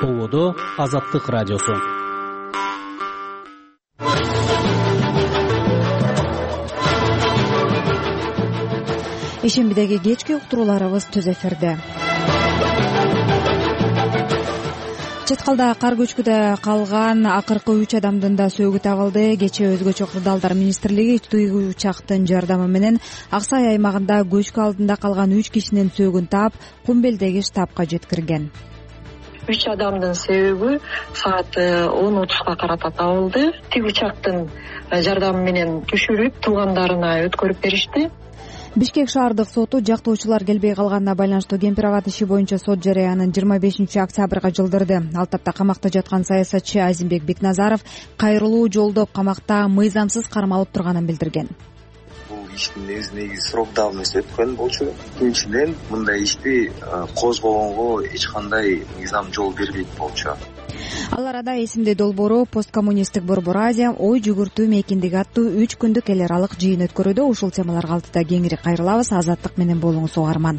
Толодо Азаттык радиосу. Ишембидеги кечки уктурууларыбыз түз эфирде. Чаткалда кар көчкүдө калган акыркы 3 адамдын да сөөгү табылды. Кечээ өзгөчө кырдаалдар министрлиги тыйгуу учактын жардамы менен Ак Сай аймагында көчкү алдында калган 3 кишинин сөөгүн таап, Кумбелдеги штабка жеткирген. 3 адамдын сөөгү саат 10:30 карата табылды. Тыйгуу учактын жардамы менен түшүрүп, туугандарына өткөрүп беришти. Бишкек шаардык соту жактоочулар келбей калганына байланыштуу Кемпир-Абад иши боюнча сот жарыянын 25-октябрга жылдырды. Ал тапта камакта жаткан саясатчы Азимбек Бекназаров кайрылуу жолдоп камакта мыйзамсыз кармалып турганын билдирген. Бул иштин негизи срок давности өткөн болчу. Экинчиден, мындай ишти козгогонго эч кандай мыйзам жол бербейт болчу. Ал арада эсимде долбоору посткоммунисттик Борбор Азия ой жүгүртүү мейкиндиги аттуу 3 күндүк эл аралык жыйын өткөрүүдө. Ушул темаларга алтыда кеңири кайрылабыз. Азаттык менен болуңуз угарман.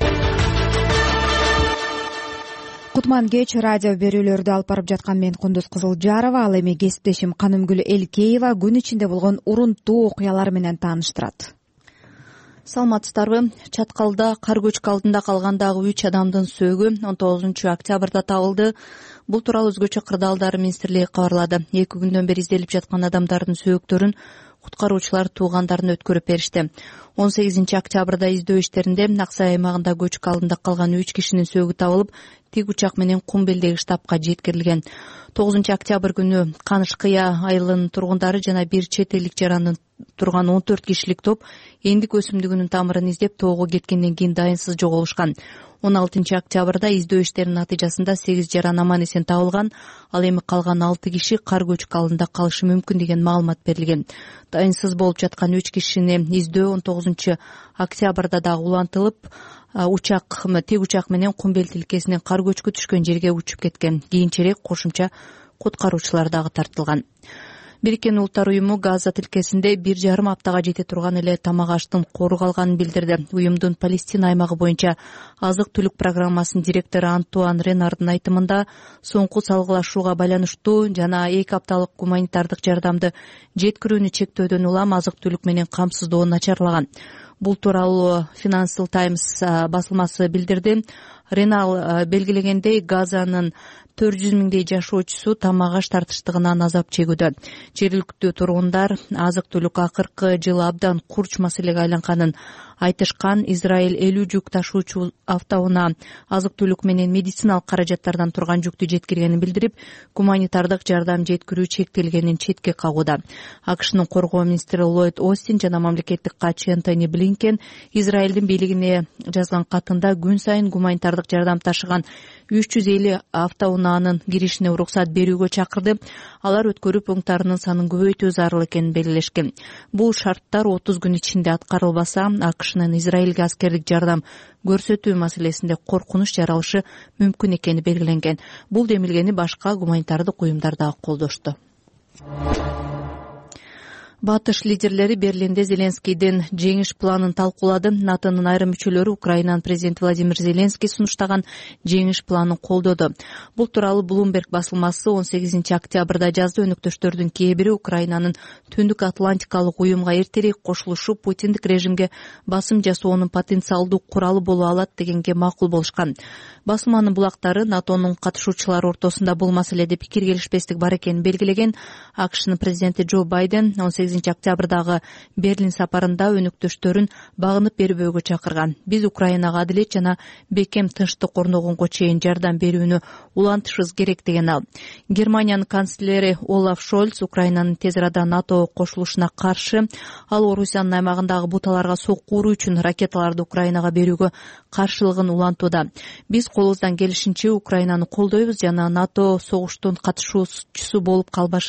Кутман кеч радио берүүлөрдү алып барып жаткан мен Кундуз Кызылжарова, ал эми кесиптешим Канымгүл Элкеева күн ичинде болгон урунттуу окуялар менен тааныштырат. Саламатсыздарбы? Чаткалда кар көчкү алдында калгандагы 3 адамдын сөөгү 19-октябрда табылды. Бул тууралуу өзгөчө кырдаалдар министрлиги кабарлады. 2 күндөн бери изделип жаткан адамдардын сөөктөрүн куткаруучулар туугандарына өткөрүп беришти. 18-октябрда издөө иштеринде Ак Сай аймагында көчкү алдында калган 3 кишинин сөөгү табылып, тик учак менен Кумбелдеги штабка жеткирилген. 9-октябрь күнү Каныш-Кыя айылынын тургундары жана бир чет элдик жарандын турган 14 кишилик топ эндик өсүмдүгүнүн тамырын издеп тоого кеткенден кийин дайынсыз жоголушкан. 16-октябрда издөө иштеринин натыйжасында 8 жаран аман эсен табылган. Ал эми калган 6 киши кар көчкү алдында калышы мүмкүн деген маалымат берилген. Дайынсыз болуп жаткан 3 кишини издөө 19-октябрда дагы улантылып, тик учак менен Кумбел тилкесинен кар көчкү түшкөн жерге учуп кеткен. Кийинчерээк кошумча куткаруучулар дагы тартылган. Бириккен Улуттар уюму Газа тилкесинде 1,5 аптага жете турган эле тамак аштын коргалганын билдирди. Уюмдун Палестина аймагы боюнча азык-түлүк программасынын директору Антуан Ренардын айтымында, соңку салгылашууга байланыштуу жана 2 апталык гуманитардык жардамды жеткирүүнү чектөөдөн улам азык-түлүк менен камсыздоо начарлаган. Бул тууралуу Financial Times басылмасы билдирди. Ренал белгилегендей, Газанын 400 миңдей жашоочусу тамак аш тартыштыгынан азап чегүүдө. Жергиликтүү тургундар азык-түлүк акыркы жылы абдан курч маселеге айланганын айтышкан. Израиль 50 жүк ташуучу автоунаа азык-түлүк менен медициналык каражаттардан турган жүктү жеткиргенин билдирип, гуманитардык жардам жеткирүү чектелгенин четке кагууда. АКШнын коргоо министри Ллойд Остин жана мамлекеттик катчы Энтони Блинкен Израилдин бийлигине жазган катында күн сайын гуманитардык жардам ташыган 350 автоунаанын киришине уруксат берүүгө чакырды. Алар өткөрүү пункттарынын санын көбөйтүү зарыл экенин белгилешкен. Бул шарттар 30 күн ичинде аткарылбаса, АКШнын Израилге аскердик жардам көрсөтүү маселесинде коркунуч жаралышы мүмкүн экени белгиленген. Бул демилгени башка гуманитардык уюмдар дагы колдошту. Батыш лидерлери Берлинде Зеленскийдин жеңиш планын талкуулады. НАТОнун айрым мүчөлөрү Украинанын президенти Владимир Зеленский сунуштаган жеңиш планын колдоду. Бул тууралуу Bloomberg басылмасы 18-октябрда жазды. Өнөктөштөрдүн кээ бири Украинанын Түндүк Атлантикалык уюмга эртерээк кошулушу Путиндик режимге басым жасоонун потенциалдуу куралы боло алат дегенге макул болушкан. Басылманын булактары НАТОнун катышуучулары ортосунда бул маселеде пикир келишпестик бар экенин белгилеген. АКШнын президенти Джо Байден 18-октябрдагы Берлин сапарында өнөктөштөрүн багынып бербөөгө чакырган. Биз Украинага адилет жана бекем тынчтык орногонго чейин жардам берүүнү улантышыбыз керек деген ал. Германиянын канцлери Олаф Шольц Украинанын тез арада НАТОго кошулушуна каршы. Ал Орусиянын аймагындагы буталарга сокку уруу үчүн ракеталарды Украинага берүүгө каршылыгын улантууда. Биз колубуздан келишинче Украинаны колдойбуз жана НАТО согуштун катышуучусу болуп калбашын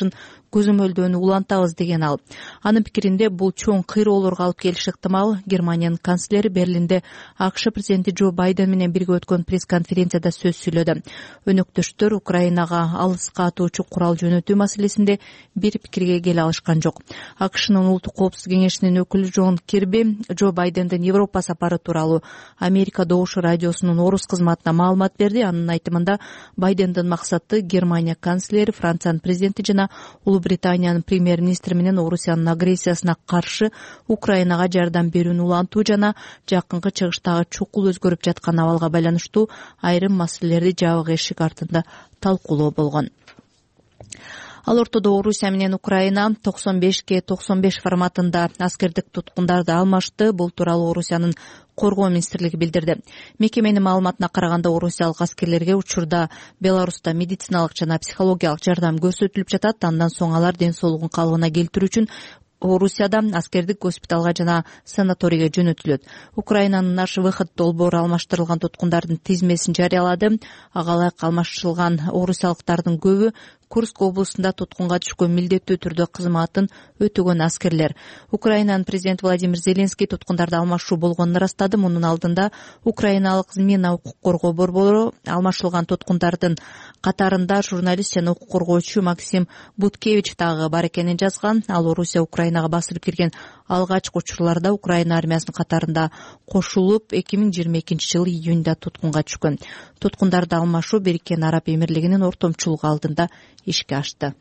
көзөмөлдөөнү улантабыз деген ал. Анын пикиринде бул чоң кыйроолорго алып келиши ыктымал. Германиянын канцлери Берлинде АКШ президенти Джо Байден менен бирге өткөн пресс-конференцияда сөз сүйлөдү. Өнөктөштөр Украинага алыска атуучу курал жөнөтүү маселесинде бир пикирге келе алышкан жок. АКШнын Улуттук коопсуздук кеңешинин өкүлү Джон Кирби Джо Байдендин Европа сапары тууралуу Америка Добушу радиосунун орус кызматына маалымат берди. Анын айтымында Байдендин максаты Германия канцлери, Франциянын президенти жана Улуу Британиянын премьер-министри менен Орусиянын агрессиясына каршы Украинага жардам берүүнү улантуу жана жакынкы чыгыштагы чукул өзгөрүп жаткан абалга байланыштуу айрым маселелерди жабык эшик артында талкуулоо болгон. Ал ортодо Орусия менен Украина 95/95 форматында аскердик туткундарды алмашты. Бул тууралуу Орусиянын коргоо министрлиги билдирди. Мекеменин маалыматына караганда орусиялык аскерлерге учурда Беларуста медициналык жана психологиялык жардам көрсөтүлүп жатат. Андан соң алар ден соолугун калыбына келтирүү үчүн Орусияда аскердик госпиталга жана санаторийге жөнөтүлөт. Украинанын наш выход долбоору алмаштырылган туткундардын тизмесин жарыялады. Ага ылайык алмаштырылган орусиялыктардын көбү Курск облусунда туткунга түшкөн милдеттүү түрдө кызматын өтөгөн аскерлер. Украинанын президенти Владимир Зеленский туткундарды алмашуу болгонун ырастады. Мунун алдында украиналык Змина укук коргоо борбору алмашылган туткундардын катарында журналист жана укук коргоочу Максим Буткевич дагы бар экенин жазган. Ал Орусия Украинага басылып кирген алгачкы учурларда Украина армиясынын катарында кошулуп 2022-жылы июнда туткунга түшкөн. Туткундарды алмашуу Бириккен Араб Эмирлигинин ортомчулугу алдында ишке ашты.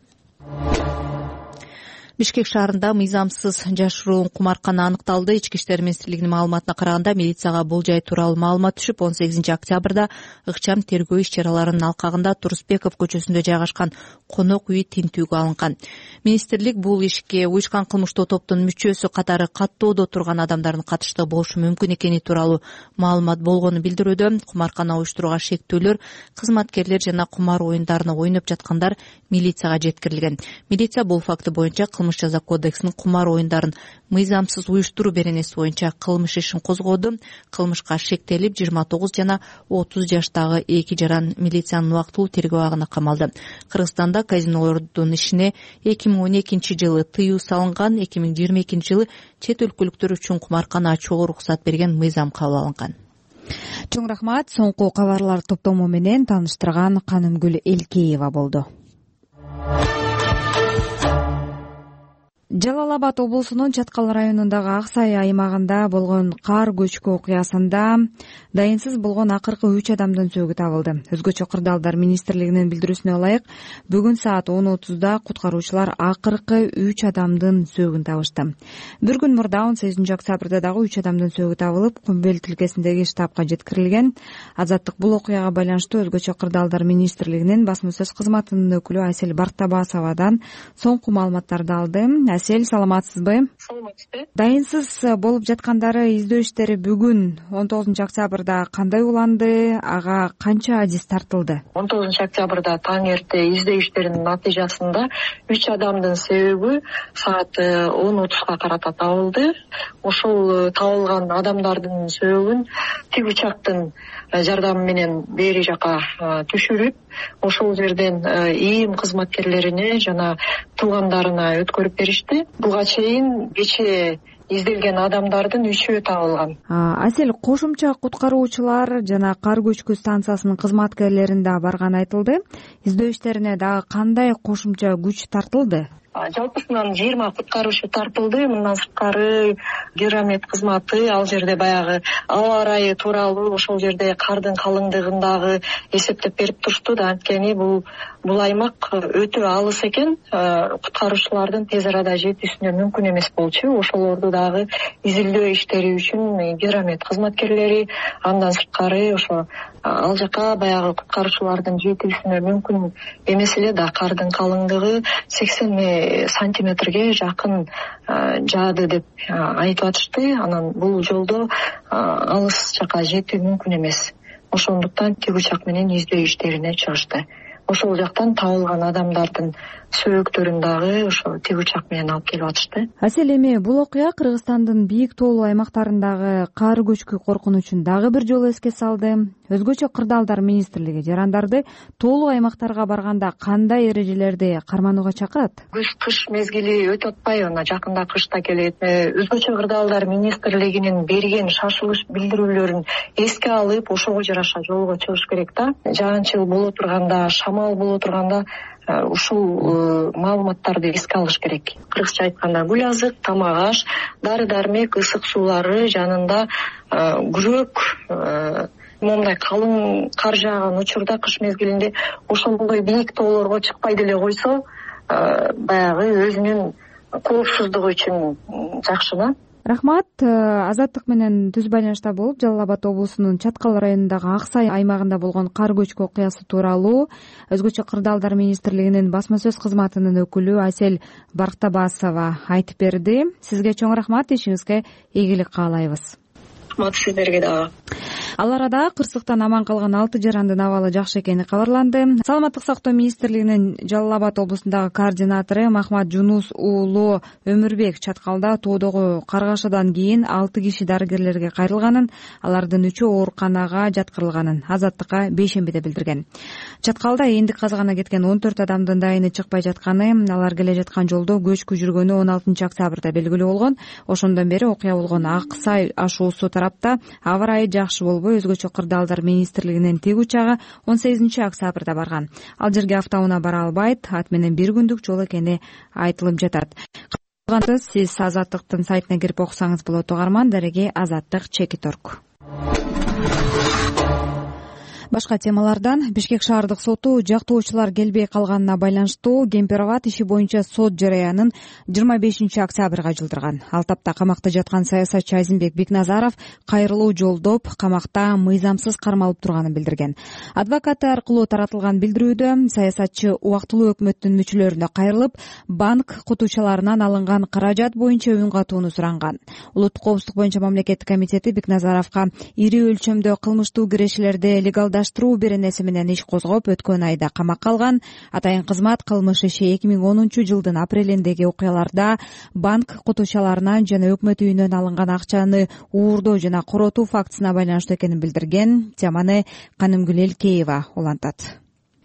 Бишкек шаарында мыйзамсыз жашыруун кумаркана аныкталды. Ички иштер министрлигинин маалыматына караганда милицияга бул жай тууралуу маалымат түшүп, 18-октябрда ыкчам тергөө иш-чараларынын алкагында Турусбеков көчөсүндө жайгашкан конок үй тинтүүгө алынган. Министрлик бул ишке уюшкан кылмыштуу топтун мүчөсү катары каттоодо турган адамдардын катыштыгы болушу мүмкүн экени тууралуу маалымат болгонун билдирүүдө. Кумаркана уюштурууга шектүүлөр, кызматкерлер жана кумар оюндарына ойноп жаткандар милицияга жеткирилген. Милиция бул факты боюнча Кылмыш жаза кодексинин кумар оюндарын мыйзамсыз уюштуруу беренеси боюнча кылмыш ишин козгоду. Кылмышка шектелип 29 жана 30 жаштагы эки жаран милициянын убактылуу тергөө абагына камалды. Кыргызстанда казинолордун ишине 2012-жылы тыюу салынган, 2022-жылы чет өлкөлүктөр үчүн кумаркана ачууга уруксат берген мыйзам кабыл алынган. Чоң рахмат. Соңку кабарлар топтому менен тааныштырган Канымгүл Элкеева болду. Жалал Абад облусунун Чаткал районундагы Аксай аймагында болгон кар көчкү окуясында дайынсыз болгон акыркы 3 адамдын сөөгү табылды. Өзгөчө кырдаалдар министрлигинин билдирүүсүнө ылайык, бүгүн саат 10:30 куткаруучулар акыркы 3 адамдын сөөгүн табышты. Бир күн мурда 18-октябрда дагы 3 адамдын сөөгү табылып, Кумбел тилкесиндеги штабка жеткирилген. Азаттык бул окуяга байланыштуу өзгөчө кырдаалдар министрлигинин басма сөз кызматынын өкүлү Айсел Бартабасовадан соңку маалыматтарды алды. Айсел, саламатсызбы? Саламатсызбы. Дайынсыз болуп жаткандары издөө иштери бүгүн 19-октябрда кандай уланды? Ага канча адис тартылды? 19-октябрда таң эрте издөө иштеринин натыйжасында 3 адамдын сөөгү саат 10:30 карата табылды. Ошол табылган адамдардын сөөгүн тик учактын жардамы менен бери жака түшүрүп, ошол жерден ийим кызматкерлерине жана туугандарына өткөрүп беришти. Буга чейин кечээ изделген адамдардын 3-өө табылган. Айсел, кошумча куткаруучулар жана кар көчкү станциясынын кызматкерлерин да барганы айтылды. Издөө иштерине дагы кандай кошумча күч тартылды? Жалпысынан 20 куткаруучу тартылды. Мындан сырткары гидромет кызматы ал жерде баягы аба ырайы тууралуу ошол жерде кардын калыңдыгындагы эсептеп берип турушту да. Анткени бул аймак өтө алыс экен, куткаруучулардын тез арада жетүүсүнө мүмкүн эмес болчу. Ошолорду дагы изилдөө иштери үчүн гидромет кызматкерлери, андан сырткары ошо ал жака баягы куткаруучулардын жетүүсүнө мүмкүн эмес эле да, кардын калыңдыгы 80 сантиметрге жакын жаады деп айтып атышты. Анан бул жолдо алыс жака жетүү мүмкүн эмес. Ошондуктан тик учак менен издөө иштерине чыгышты. ошол жактан табылган адамдардын сөөгүттөрүн дагы ошо тигучак менен алып келип атышты. Асель, эми бул окуя Кыргызстандын бийик тоолуу аймактарындагы кар көчкү коркунучун дагы бир жолу эске салды. Өзгөчө кырдаалдар министрлиги жарандарды тоолуу аймактарга барганда кандай эрежелерди карманууга чакырат? Кыш мезгили өтүп атпайбы, мына жакында кыш да келет. Өзгөчө кырдаалдар министрлигинин берген шашылыш билдирүүлөрүн эске алып, ошого жараша жолго чыгыш керек да. Жаан-чыл боло турганда, шамал боло турганда ушул маалыматтарды эске алыш керек. Кыргызча айтканда гүл азык, тамак аш, дары-дармек, ысык суулары жанында күрөк, моундай калың кар жааган учурда кыш мезгилинде ошондой бийик тоолорго чыкпай деле койсо, баягы өзүнүн коопсуздугу үчүн жакшы да. Рахмат. Азаттык менен түз байланышта болуп, Жалал Абад облусунун Чаткал районундагы Ак Сай аймагында болгон кар көчкү окуясы тууралуу Өзгөчө кырдаалдар министрлигинин басма сөз кызматынын өкүлү Асель Барктабасова айтып берди. Сизге чоң рахмат, ишиңизге ийгилик каалайбыз. Рахмат сиздерге дагы. Ал арада кырсыктан аман калган 6 жарандын абалы жакшы экени кабарланды. Саламаттык сактоо министрлигинин Жалал Абад облусундагы координатору Махмат Жунус уулу Өмүрбек Чаткалда тоодогу каргашадан кийин 6 киши дарыгерлерге кайрылганын, алардын 3-ü ооруканага жаткырылганын Азаттыкка бейшембиде билдирген. Чаткалда эндик казгана кеткен 14 адамдын дайыны чыкпай жатканы, алар келе жаткан жолдо көчкү жүргөнү 16 октябрда белгилүү болгон. Ошондон бери окуя болгон Ак Сай ашуусу тарапта аба ырайы жакшы болбой, Өзгөчө кырдаалдар министрлигинин тиг учагы 18 октябрда барган. Ал жерге автоунаа бара албайт, ат менен бир күндүк жол экени айтылып жатат. Сиз Азаттыктын сайтына кирип окусаңыз болот, угарман. Дареги Азаттык _. Башка темалардан Бишкек шаардык соту жактоочулар келбей калганына байланыштуу Кемпироват иши боюнча сот жараянын 25 октябрга жылдырган. Ал тапта камакта жаткан саясатчы Азимбек Бекназаров кайрылуу жолдоп, камакта мыйзамсыз кармалып турганын билдирген. Адвокаты аркылуу таратылган билдирүүдө саясатчы убактылуу өкмөттүн мүчөлөрүнө кайрылып, банк кутуучаларынан алынган каражат боюнча үн катууну суранган. Улуттук коопсуздук боюнча мамлекеттик комитети Бекназаровго ири өлчөмдө кылмыштуу кирешелерди легалдаштыруу беренеси менен иш козгоп, өткөн айда камакка алган. Атайын кызмат кылмыш иши 2010 жылдын апрелиндеги окуяларда банк кутуучаларынан жана өкмөт үйүнөн алынган акчаны уурдоо жана коротуу фактысына байланыштуу экенин билдирген. Теманы Канымгүл Элкеева улантат.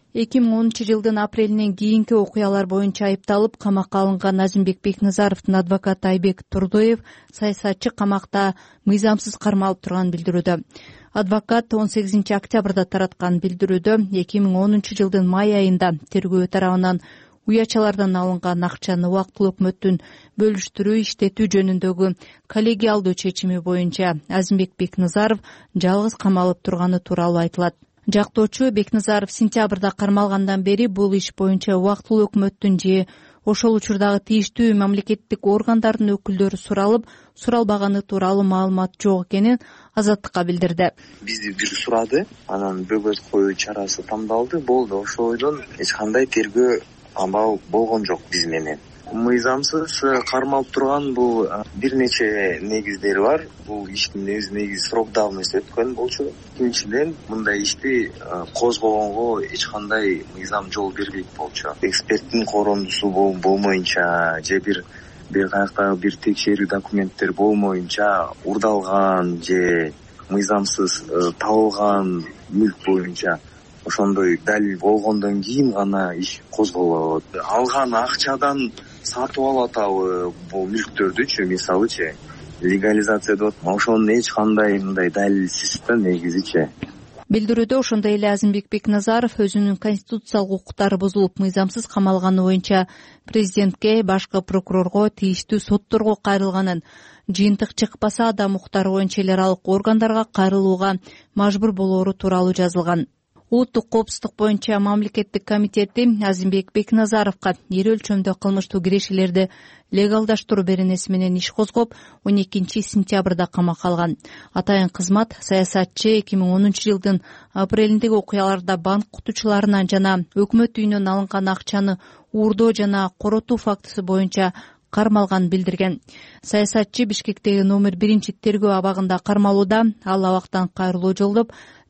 2010 жылдын апрелинен кийинки окуялар боюнча айыпталып камакка алынган Азимбек Бекназаровдун адвокаты Айбек Турдоев саясатчы камакта мыйзамсыз кармалып турганын билдирүүдө. Адвокат 18 октябрда тараткан билдирүүдө 2010 жылдын май айында тергөө тарабынан уячалардан алынган акчаны убактылуу өкмөттүн бөлүштүрүү иштетүү жөнүндөгү коллегиалдуу чечими боюнча Азимбек Бекназаров жалгыз камалып турганы тууралуу айтылат. Жактоочу Бекназаров сентябрда кармалгандан бери бул иш боюнча убактылуу өкмөттүн же ошол учурдагы тийиштүү мамлекеттик органдардын өкүлдөрү суралып, суралбаганы тууралуу маалымат жок экенин Азаттыкка билдирди. Бизди бир сурады, анан бөгөт коюу чарасы тандалды, болду. Ошойдон эч кандай тергөө амал болгон жок биз менен. Мыйзамсыз кармалып турган бул бир нече негиздери бар. Бул иштин негизи срок давности өткөн болчу. Экинчиден, мындай ишти козгогонго эч кандай мыйзам жол бербейт болчу. Эксперттин корондусу болмоюнча же бир каяктагы бир текшерүү документтер болмоюнча урдалган же мыйзамсыз табылган мүлк боюнча ошондой далил болгондон кийин гана иш козголот. Алган акчадан сатып алып атабы бул мүлктөрдүчү, мисалычы легализация деп атам. Ошонун эч кандай мындай далилсиз да негизичи. Билдирүүдө ошондой эле Азимбек Бекназаров өзүнүн конституциялык укуктары бузулуп мыйзамсыз камалганы боюнча президентке, башкы прокурорго, тийиштүү сотторго кайрылганын, жыйынтык чыкпаса да укуктары боюнча эл аралык органдарга кайрылууга мажбур болоору тууралуу жазылган. Улуттук коопсуздук боюнча мамлекеттик комитети Азимбек Бекназаровго ири өлчөмдө кылмыштуу кирешелерди легалдаштыруу беренеси менен иш козгоп, 12 сентябрда камакка алган. Атайын кызмат саясатчы 2010 жылдын апрелиндеги окуяларда банк кутуучуларынан жана өкмөт үйүнөн алынган акчаны уурдоо жана коротуу фактысы боюнча кармалганын билдирген. Саясатчы Бишкектеги номер 1 тергөө абагында кармалууда. Ал абактан кайрылуу жолдоп,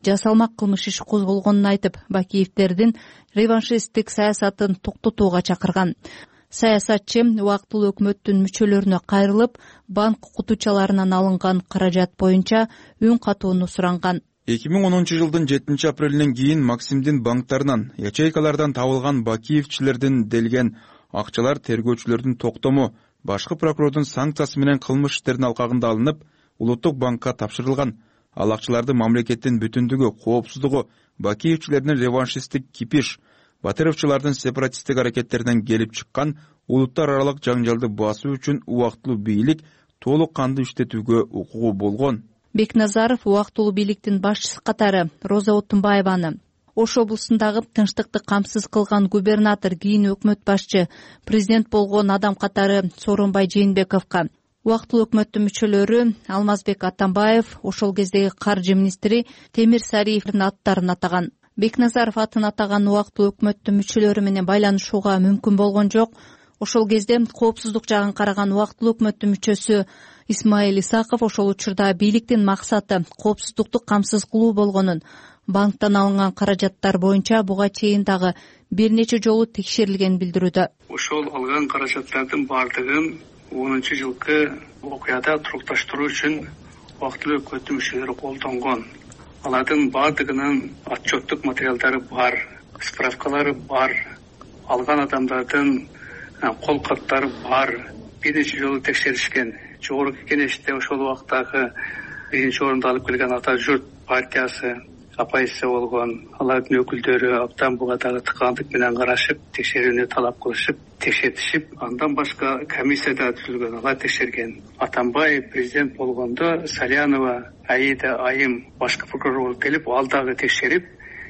жасалмак кылмыш иши козголгонун айтып, Бакиевдердин реваншисттик саясатын токтотууга чакырган. Саясатчы убактылуу өкмөттүн мүчөлөрүнө кайрылып, банк окутуучаларынан алынган каражат боюнча үн катууну суранган. 2010 жылдын 7 апрелинен кийин Максимдин банктарынан, ячейкалардан табылган Бакиевчилердин делген акчалар тергөөчүлөрдүн токтому, башкы прокурордун санкциясы менен кылмыш иштердин алкагында алынып, улуттук банкка тапшырылган. Ал акчаларды мамлекеттин бүтүндүгү, коопсуздугу, Бакиевчилердин реваншисттик кипиш, батыровчулардын сепаратисттик аракеттеринен келип чыккан улуттар аралык жаңжалды басуу үчүн убактылуу бийлик толук кандуу иштетүүгө укугу болгон. Бекназаров убактылуу бийликтин башчысы катары Роза Отунбаеваны, Ош облусундагы тынчтыкты камсыз кылган губернатор, кийин өкмөт башчы, президент болгон адам катары Сооронбай Жээнбековго, убактылуу өкмөттүн мүчөлөрү Алмазбек Атамбаев, ошол кездеги каржы министри Темир Сариевдин аттарын атаган. Бекназаров атын атаган убактылуу өкмөттүн мүчөлөрү менен байланышууга мүмкүн болгон жок. Ошол кезде коопсуздук жагын караган убактылуу өкмөттүн мүчөсү Исмаил Исаков ошол учурда бийликтин максаты коопсуздукту камсыз кылуу болгонун, банктан алынган каражаттар боюнча буга чейин дагы бир нече жолу текшерилгенин билдирүүдө. Ошол алган каражаттардын бардыгын 10 жылкы окуяда турукташтыруу үчүн убактылуу өкмөттүн мүчөлөрү колдонгон. Алардын бардыгынын отчеттук материалдары бар, справкалары бар, алган адамдардын кол каттары бар. Бир нече жолу текшеришкен. Жогорку кеңеште ошол убактагы биринчи орунду алып келген Ата журт партиясы оппозиция болгон. Алардын өкүлдөрү абдан буга дагы тыкандык менен карашып, текшерүүнү талап кылышып, текшертишип, андан башка комиссия да түзүлгөн, алар текшерген. Атамбаев президент болгондо Салянова, Аида Айым башкы прокурор болуп келип, ал дагы текшерип,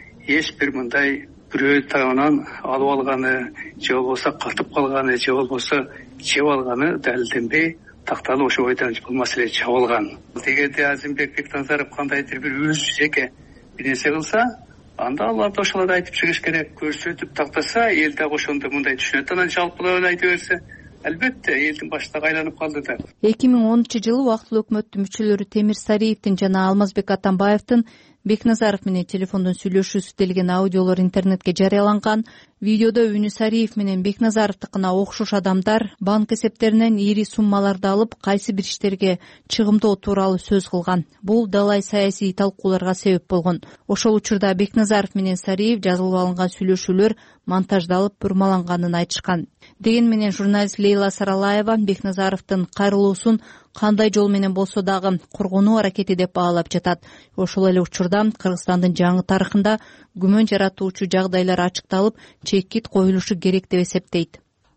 эч бир мындай бирөө тарабынан алып алганы, же болбосо катып калганы, же болбосо жеп алганы далилденбей, такталып ошол бойдон бул маселе чабылган. Эгерде Азимбек Бекназаров кандайдыр бир өз жеке бир нерсе кылса, анда аларды ошолорду айтып чыгыш керек. Көрсөтүп тактаса, эл дагы ошондо мындай түшүнөт. Анан жалпылап айта берсе, албетте элдин башындагы айланып калды да. 2010 жылы убактылуу өкмөттүн мүчөлөрү Темир Сариевдин жана Алмазбек Атамбаевдин Бекназаров менен телефондон сүйлөшүүсү делген аудиолор интернетке жарыяланган. Видеодо үнү Сариев менен Бекназаровдукуна окшош адамдар банк эсептеринен ири суммаларды алып, кайсы бир иштерге чыгымдоо тууралуу сөз кылган. Бул далай саясий талкууларга себеп болгон. Ошол учурда Бекназаров менен Сариев жазылып алынган сүйлөшүүлөр монтаждалып, бурмаланганын айтышкан. Деген менен журналист Лейла Саралаева Бекназаровдун кайрылуусун кандай жол менен болсо дагы коргонуу аракети деп баалап жатат. Ошол эле учурда Кыргызстандын жаңы тарыхында күмөн жаратуучу жагдайлар ачыкталып, чекит коюлушу керек деп эсептейт.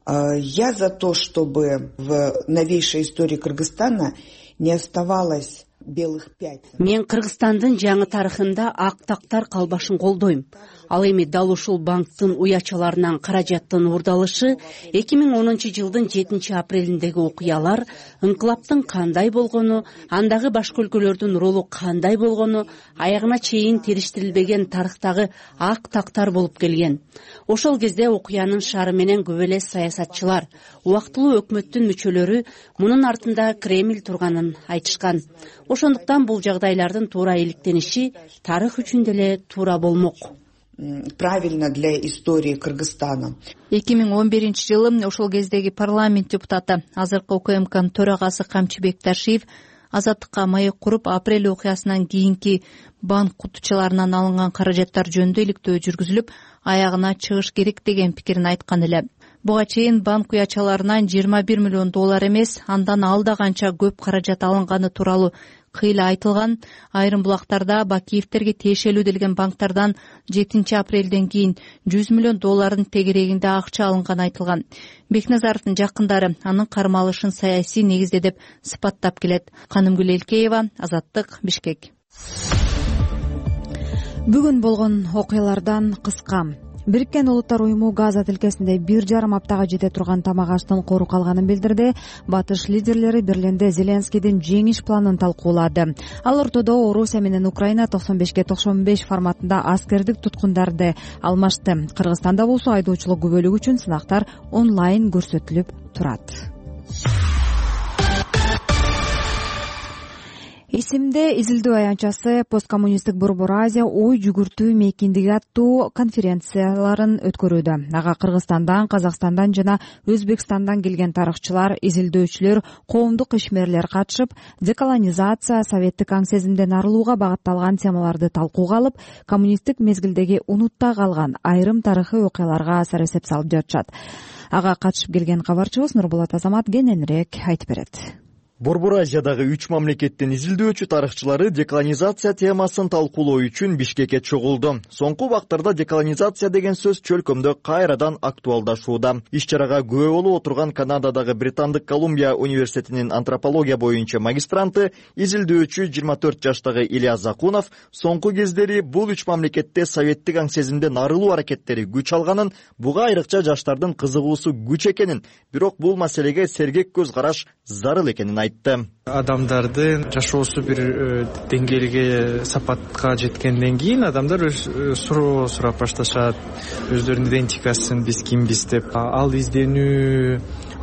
Я за то, чтобы в новейшей истории Кыргызстана не оставалось белых пятен. Мен Кыргызстандын жаңы тарыхында ак тактар калбашын колдойм. Ал эми дал ушул банктын уячаларынан каражаттын уурдалышы 2010 жылдын 7 апрелиндеги окуялар ыңкылаптын кандай болгону, андагы башка өлкөлөрдүн ролу кандай болгону аягына чейин териштирилбеген тарыхтагы ак тактар болуп келген. Ошол кезде окуянын шары менен көп эле саясатчылар, убактылуу өкмөттүн мүчөлөрү мунун артында Кремль турганын айтышкан. Ошондуктан бул жагдайлардын туура иликтениши тарых үчүн деле туура болмок. Правильно для истории Кыргызстана. 2011 жылы ошол кездеги парламент депутаты, азыркы УКМКнын төрагасы Камчы Бекташиев Азаттыкка маек куруп, апрель окуясынан кийинки банк кутучаларынан алынган каражаттар жөнүндө иликтөө жүргүзүлүп, аягына чыгыш керек деген пикирин айткан эле. Буга чейин банк уячаларынан 21 миллион доллар эмес, андан алда канча көп каражат алынганы тууралуу кыйла айтылган. Айрым булактарда Бакиевтерге тиешелүү делген банктардан 7 апрелден кийин 100 миллион доллардын тегерегинде акча алынганы айтылган. Бекназаровдун жакындары анын кармалышын саясий негизде деп сыпаттап келет. Канымгүл Элкеева, Азаттык, Бишкек. Бүгүн болгон окуялардан кыска. Бириккен Улуттар уюму Газа тилкесинде 1,5 аптага жете турган тамак аштын кору калганын билдирди. Батыш лидерлери Берлинде Зеленскийдин жеңиш планын талкуулады. Ал ортодо Орусия менен Украина 95-95 форматында аскердик туткундарды алмашты. Кыргызстанда болсо айдоочулук күбөлүк үчүн сынактар онлайн көрсөтүлүп турат. эсимде изилдөө аянтчасы посткоммунисттик Борбор Азия ой жүгүртүү мейкиндиги аттуу конференцияларын өткөрүүдө. Ага Кыргызстандан, Казакстандан жана Өзбекстандан келген тарыхчылар, изилдөөчүлөр, коомдук ишмерлер катышып, деколонизация, советтик аң сезимден арылууга багытталган темаларды талкууга алып, коммунисттик мезгилдеги унутта калган айрым тарыхый окуяларга асар эсеп салып жатышат. Ага катышып келген кабарчыбыз Нурболот Азамат кененирээк айтып берет. Борбор Азиядагы 3 мамлекеттин изилдөөчү тарыхчылары деколонизация темасын талкуулоо үчүн Бишкекке чогулду. Соңку убактарда деколонизация деген сөз чөлкөмдө кайрадан актуалдашууда. Иш-чарага күбө болуп отурган Канададагы Британдык Колумбия университетинин антропология боюнча магистранты, изилдөөчү 24 жаштагы Ильяс Закунов соңку кездери бул 3 мамлекетте советтик аң сезимден арылуу аракеттери күч алганын, буга айрыкча жаштардын кызыгуусу күч экенин, бирок бул маселеге сергек көз караш зарыл экенин айтты. Адамдардын жашоосу бир деңгээлге, сапатка жеткенден кийин адамдар суроо сурап башташат, өздөрүнүн идентикасын, биз кимбиз деп. Ал изденүү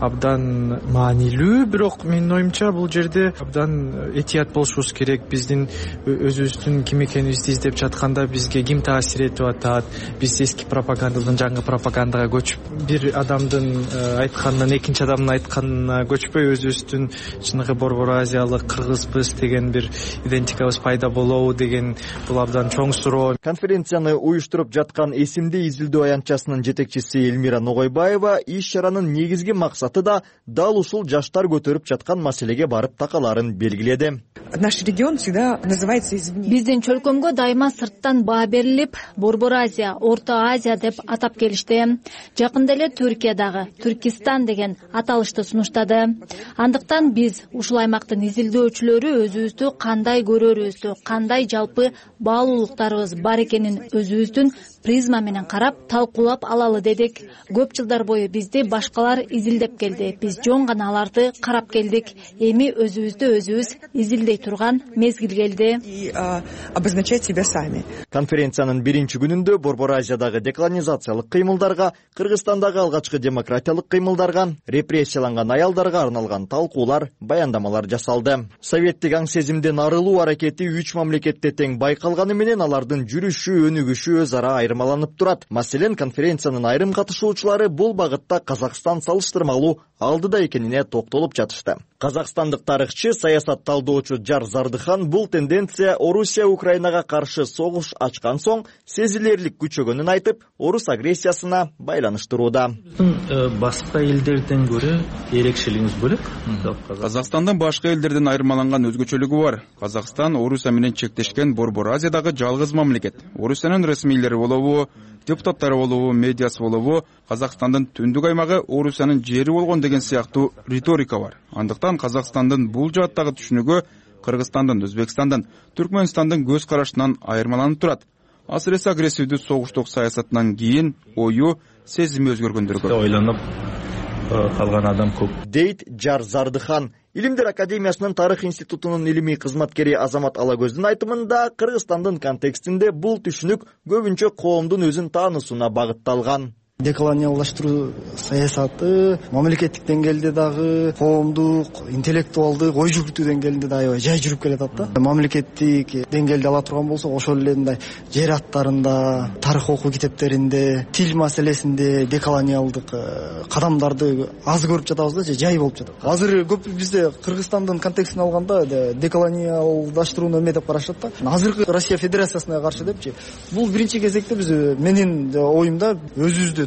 абдан маанилүү, бирок менин оюмча бул жерде абдан этият болушубуз керек. Биздин өзүбүздүн ким экенибизди издеп жатканда бизге ким таасир этип атат, биз эски пропагандадан жаңы пропагандага көчүп, бир адамдын айтканынан экинчи адамдын айтканына көчпөй, өзүбүздүн чыныгы Борбор Азиялык кыргызбыз деген бир идентикабыз пайда болобу деген бул абдан чоң суроо. Конференцияны уюштуруп жаткан эсимде изилдөө аянтчасынын жетекчиси Элмира Ногойбаева иш-чаранын негизги максаты да дал ушул жаштар көтөрүп жаткан маселеге барып такаларын белгиледи. Наш регион всегда называется извне. Биздин чөлкөмгө дайыма сырттан баа берилип, Борбор Азия, Орто Азия деп атап келишти. Жакында эле Түркиядагы Түркистан деген аталышты сунуштады. Андыктан биз ушул аймактын изилдөөчүлөрү өзүбүздү кандай көрөрүбүздү, кандай жалпы баалуулуктарыбыз бар экенин өзүбүздүн призма менен карап, талкуулап алалы дедик. Көп жылдар бою бизди башкалар изилдеп келди. Биз жөн гана аларды карап келдик. Эми өзүбүздү өзүбүз изилдей турган мезгил келди. Обозначать себя сами. Конференциянын биринчи күнүндө Борбор Азиядагы деколонизациялык кыймылдарга, Кыргызстандагы алгачкы демократиялык кыймылдарга, репрессияланган аялдарга арналган талкуулар, баяндамалар жасалды. Советтик аң сезимден арылуу аракети 3 мамлекетте тең байкалганы менен алардын жүрүшү, өнүгүшү өз ара айырмаланып турат. Маселен, конференциянын айрым катышуучулары бул багытта Казакстан салыштырмалуу алдыда экенине токтолуп жатышты. Казакстандык тарыхчы, саясат талдоочу Жар Зардыхан бул тенденция Орусия Украинага каршы согуш ачкан соң сезилерлик күчөгөнүн айтып, орус агрессиясына байланыштырууда. Башка элдерден көрө эрекшелигибиз бөлөк. Казакстандын башка элдерден айырмаланган өзгөчөлүгү бар. Казакстан Орусия менен чектешкен Борбор Азиядагы жалгыз мамлекет. Орусиянын расмийлери болобу, депутаттары болобу, медиасы болобу, Казакстандын түндүк аймагы Орусиянын жери болгон деген сыяктуу риторика бар. Андыктан Казакстандын бул жааттагы түшүнүгү Кыргызстандын, Өзбекстандын, Түркмөнстандын көз карашынан айырмаланып турат. Асыресе агрессивдүү согуштук саясатынан кийин ою, сезими өзгөргөндөргө ойлонуп калган адам көп дейт Жар Зардыхан. Илимдер академиясынын тарых институтунун илимий кызматкери Азамат Алагөздүн айтымында, Кыргызстандын контекстинде бул түшүнүк көбүнчө коомдун өзүн таануусуна багытталган. Деколониялаштыруу саясаты мамлекеттик деңгээлде дагы, коомдук, интеллектуалдык, ой жүгүртүү деңгээлинде да аябай жай жүрүп келатат да. Мамлекеттик деңгээлде ала турган болсок, ошол эле мындай жер аттарында, тарых окуу китептеринде, тил маселесинде деколониалдык кадамдарды аз көрүп жатабыз да, жай болуп жатат. Азыр көп бизде Кыргызстандын контекстин алганда деколониалдаштырууну эме деп карашат да. Азыркы Россия Федерациясына каршы депчи. Бул биринчи кезекте биз менин оюмда өзүбүздү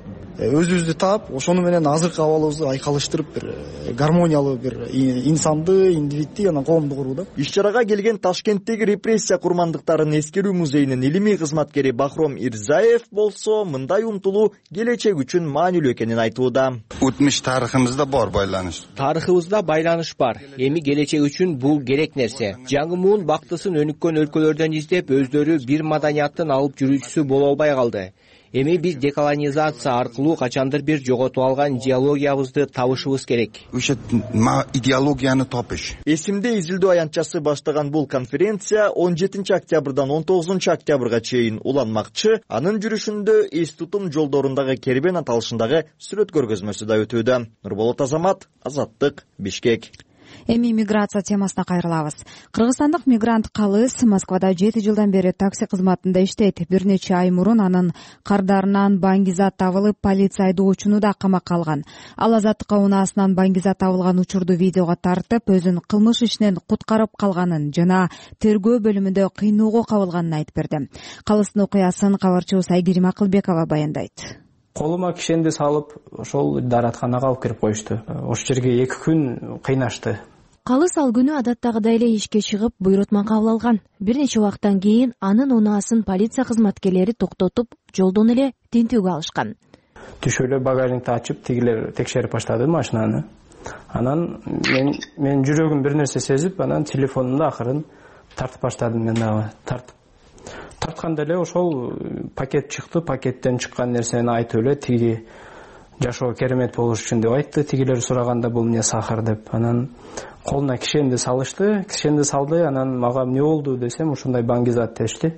таап, ошону менен азыркы абалыбызды айкалыштырып, бир гармониялуу бир инсанды, индивидти, анан коомду куруу. Иш-чарага келген Ташкенттеги репрессия курмандыктарын эскерүү музейинин илимий кызматкери Бахром Ирзаев болсо, мындай умтулуу келечек үчүн маанилүү экенин айтууда. Өтмүш тарыхыбызда бар байланыш. Тарыхыбызда байланыш бар. Эми келечек үчүн бул керек нерсе. Жаңы муун бактысын өнүккөн өлкөлөрдөн издеп, өздөрү бир маданияттын алып жүрүүчүсү боло албай калды. Эми биз деколонизация аркылуу качандыр бир жоготуп алган идеологиябызды табышыбыз керек. Ошо идеологияны тапыш. Эсимде изилдөө аянтчасы баштаган бул конференция 17 октябрдан 19 октябрга чейин уланмакчы. Анын жүрүшүндө институттун жолдорундагы кербен аталышындагы сүрөт көргөзмөсү да өтүүдө. Нурболот Азамат, Азаттык, Бишкек. Эми миграция темасына кайрылабыз. Кыргызстандык мигрант Калыс Москвада 7 жылдан бери такси кызматында иштейт. Бир нече ай мурун анын кардарынан баңгизат табылып, полиция айдоочуну да камакка алган. Ал азаттыкка унаасынан баңгизат табылган учурду видеого тартып, өзүн кылмыш ишинен куткарып калганын жана тергөө бөлүмүндө кыйноого кабылганын айтып берди. Калыстын окуясын кабарчыбыз Айгерим Акылбекова баяндайт. Колума кишенди салып, ошол даратканага алып кирип коюшту. Ошол жерге 2 күн кыйнашты. Калыс ал күнү адаттагыдай эле ишке чыгып, буйрутма кабыл алган. Бир нече убакыттан кийин анын унаасын полиция кызматкерлери токтотуп, жолдон эле тинтүүгө алышкан. Түшүп эле багажникти ачып, тигилер текшерип баштады машинаны. Анан мен жүрөгүм бир нерсе сезип, анан телефонумду акырын тартып баштадым. Мен дагы тартканда эле ошол пакет чыкты. Пакеттен чыккан нерсени айтып эле тиги жашоо керемет болуш үчүн деп айтты. Тигилер сураганда бул эмне сахар деп. Анан колуна кишенди салышты. Кишенди салды. Анан мага эмне болду десем, ушундай баңгизат дешти.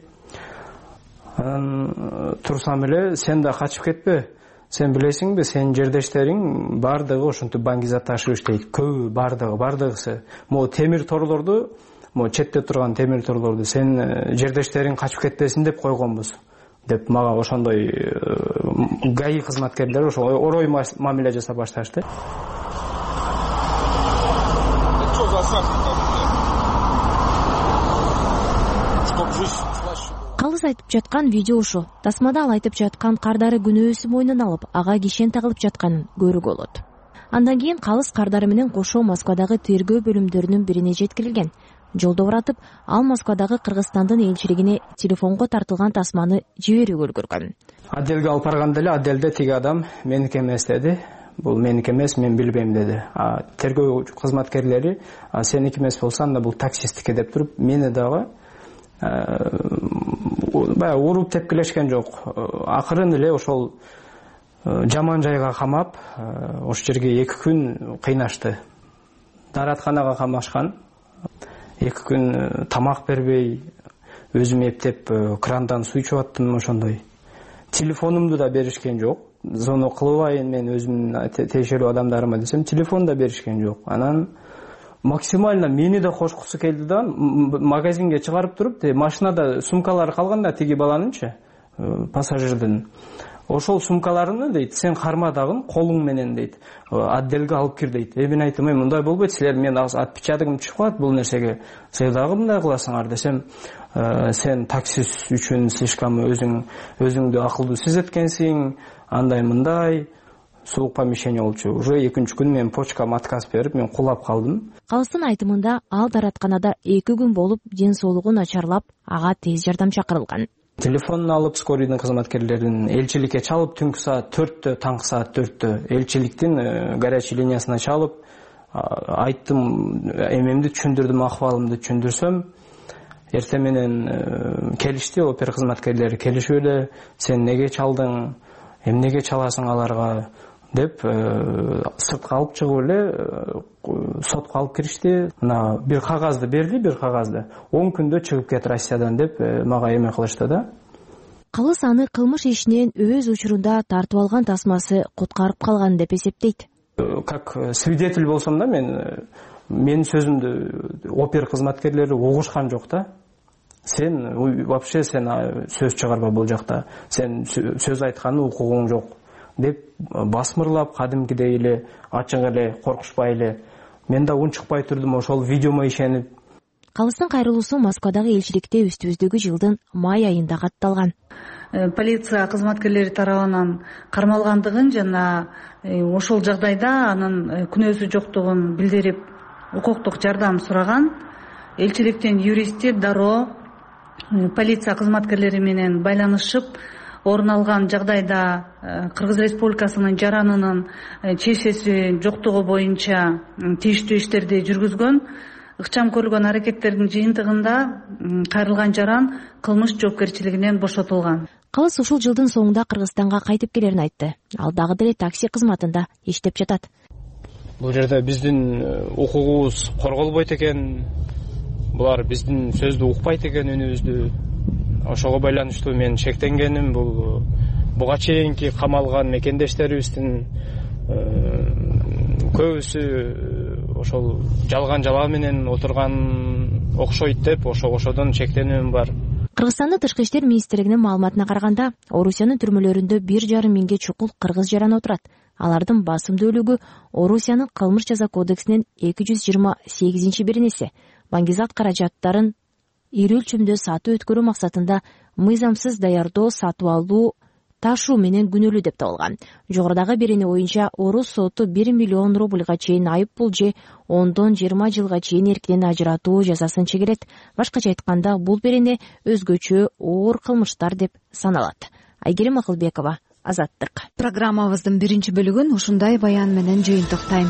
Анан турсам эле, сен да качып кетпе. Сен билесиңби, сенин жердештериң бардыгы ошентип баңгизат ташып иштейт. Көбү бардыгысы. Могу темир торлорду, могу четте турган темир торлорду сен жердештериң качып кетпесин деп койгонбуз деп мага ошондой ГАИ кызматкерлери ошо орой мамиле жасап башташты. Калыс айтып жаткан видео ушу. Тасмада ал айтып жаткан кардары күнөөсү мойнуна алып, ага кишен тагылып жатканын көрүүгө болот. Андан кийин Калыс кардары менен кошо Москвадагы тергөө бөлүмдөрүнүн бирине жеткирилген. Жолдо баратып, ал Москвадагы Кыргызстандын элчилигине телефонго тартылган тасманы жиберүүгө үлгүргөн. Отделге алып барганда эле отделде тиги адам меники эмес деди. Бул меники эмес, мен билбейм деди. Тергөө кызматкерлери сеники эмес болсо анда бул таксисттики деп туруп, мени дагы баягы уруп тепкилешкен жок. Акырын эле ошол жаман жайга камап, ошол жерге 2 күн кыйнашты. Даратканага камашкан. 2 күн тамак бербей, өзүм эптеп крандан суу ичип аттым ошондой. Телефонумду да беришкен жок. Звонок кылбайын мен өзүмдүн тиешелүү адамдарыма десем, телефон да беришкен жок. Анан максимально мени да кошкусу келди да, магазинге чыгарып туруп, машинада сумкалары калганда тиги баланынчы, пассажирдин. Ошол сумкаларыны дейт, сен карма дагы колуң менен дейт, отделге алып кир дейт. Мен айттым, мындай болбойт, силер мен отпечатогум түшүп калат бул нерсеге. Сен дагы мындай кыласыңар десем, сен таксист үчүн слишком өзүңдү акылдуусуз эткенсиң, андай мындай суук помещение болчу. Уже 2-күн мен почкама отказ берип, мен кулап калдым. Калыстын айтымында ал даратканада 2 күн болуп, ден соолугу начарлап, ага тез жардам чакырылган. Телефонун алып скорыйдын кызматкерлерин элчиликке чалып, түнкү саат 4-тө, таңкы саат 4-тө элчиликтин горячий линиясына чалып, айттым, эмемди түшүндүрдүм, акыбалымды түшүндүрсөм, эртең менен келишти, опер кызматкерлери келишип эле, сен неге чалдың, эмнеге чаласың аларга деп сыртка алып чыгып эле сотко алып киришти. Мына бир кагазды берди, бир кагазды 10 күндө чыгып кет Россиядан деп мага эме кылышты да. Калыс аны кылмыш ишинен өз учурунда тартып алган тасмасы куткарып калган деп эсептейт. Как свидетель болсом да, менин сөзүмдү опер кызматкерлери угушкан жок да. Сен вообще сөз чыгарба бул жакта. Сен сөз айтканын укугуң жок деп басмырлап, кадимкидей эле ачык эле, коркушпай эле. Мен да унчукпай турдум, ошол видеомо ишенип. Калыстын кайрылуусу Москвадагы элчиликте үстүбүздөгү жылдын май айында катталган. Полиция кызматкерлери тарабынан кармалгандыгын жана ошол жагдайда анын күнөөсү жоктугун билдирип, укуктук жардам сураган. Элчиликтин юристи дароо полиция кызматкерлери менен байланышып, орун алган жагдайда Кыргыз Республикасынын жаранынын чечеси жоктугу боюнча тийиштүү иштерди жүргүзгөн. Ыкчам көрүлгөн аракеттердин жыйынтыгында кайрылган жаран кылмыш жоопкерчилигинен бошотулган. Калыс ушул жылдын соңунда Кыргызстанга кайтып келерин айтты. Ал дагы деле такси кызматында иштеп жатат. Бул жерде биздин укугубуз корголбойт экен, булар биздин сөздү укпайт экен, үнүбүздү. Ошого байланыштуу мен шектенгеним. Буга чейинки камалган мекендештерибиздин көбүсү ошол жалган менен отурган окшойт деп ошодон чектенүүм бар. Кыргызстандын Тышкы иштер министрлигинин маалыматына караганда, Орусиянын түрмөлөрүндө 1,5 миңге чукул кыргыз жараны отурат. Алардын басымдуулугу Орусиянын кылмыш жаза кодексинин 228-беренеси баңгизат каражаттарын ири өлчөмдө сатуу өткөрүү максатында мыйзамсыз даярдоо, сатып алуу, ташуу менен күнөөлүү деп табылган. Жогорудагы берене боюнча Орус соту 1 миллион рубльга чейин айып пул же 10-20 жылга чейин эркинен ажыратуу жазасын чегерет. Башкача айтканда, бул берене өзгөчө оор кылмыштар деп саналат. Айгерим Акылбекова, Азаттык. Программабыздын биринчи бөлүгүн ушундай баян менен жыйынтыктайм.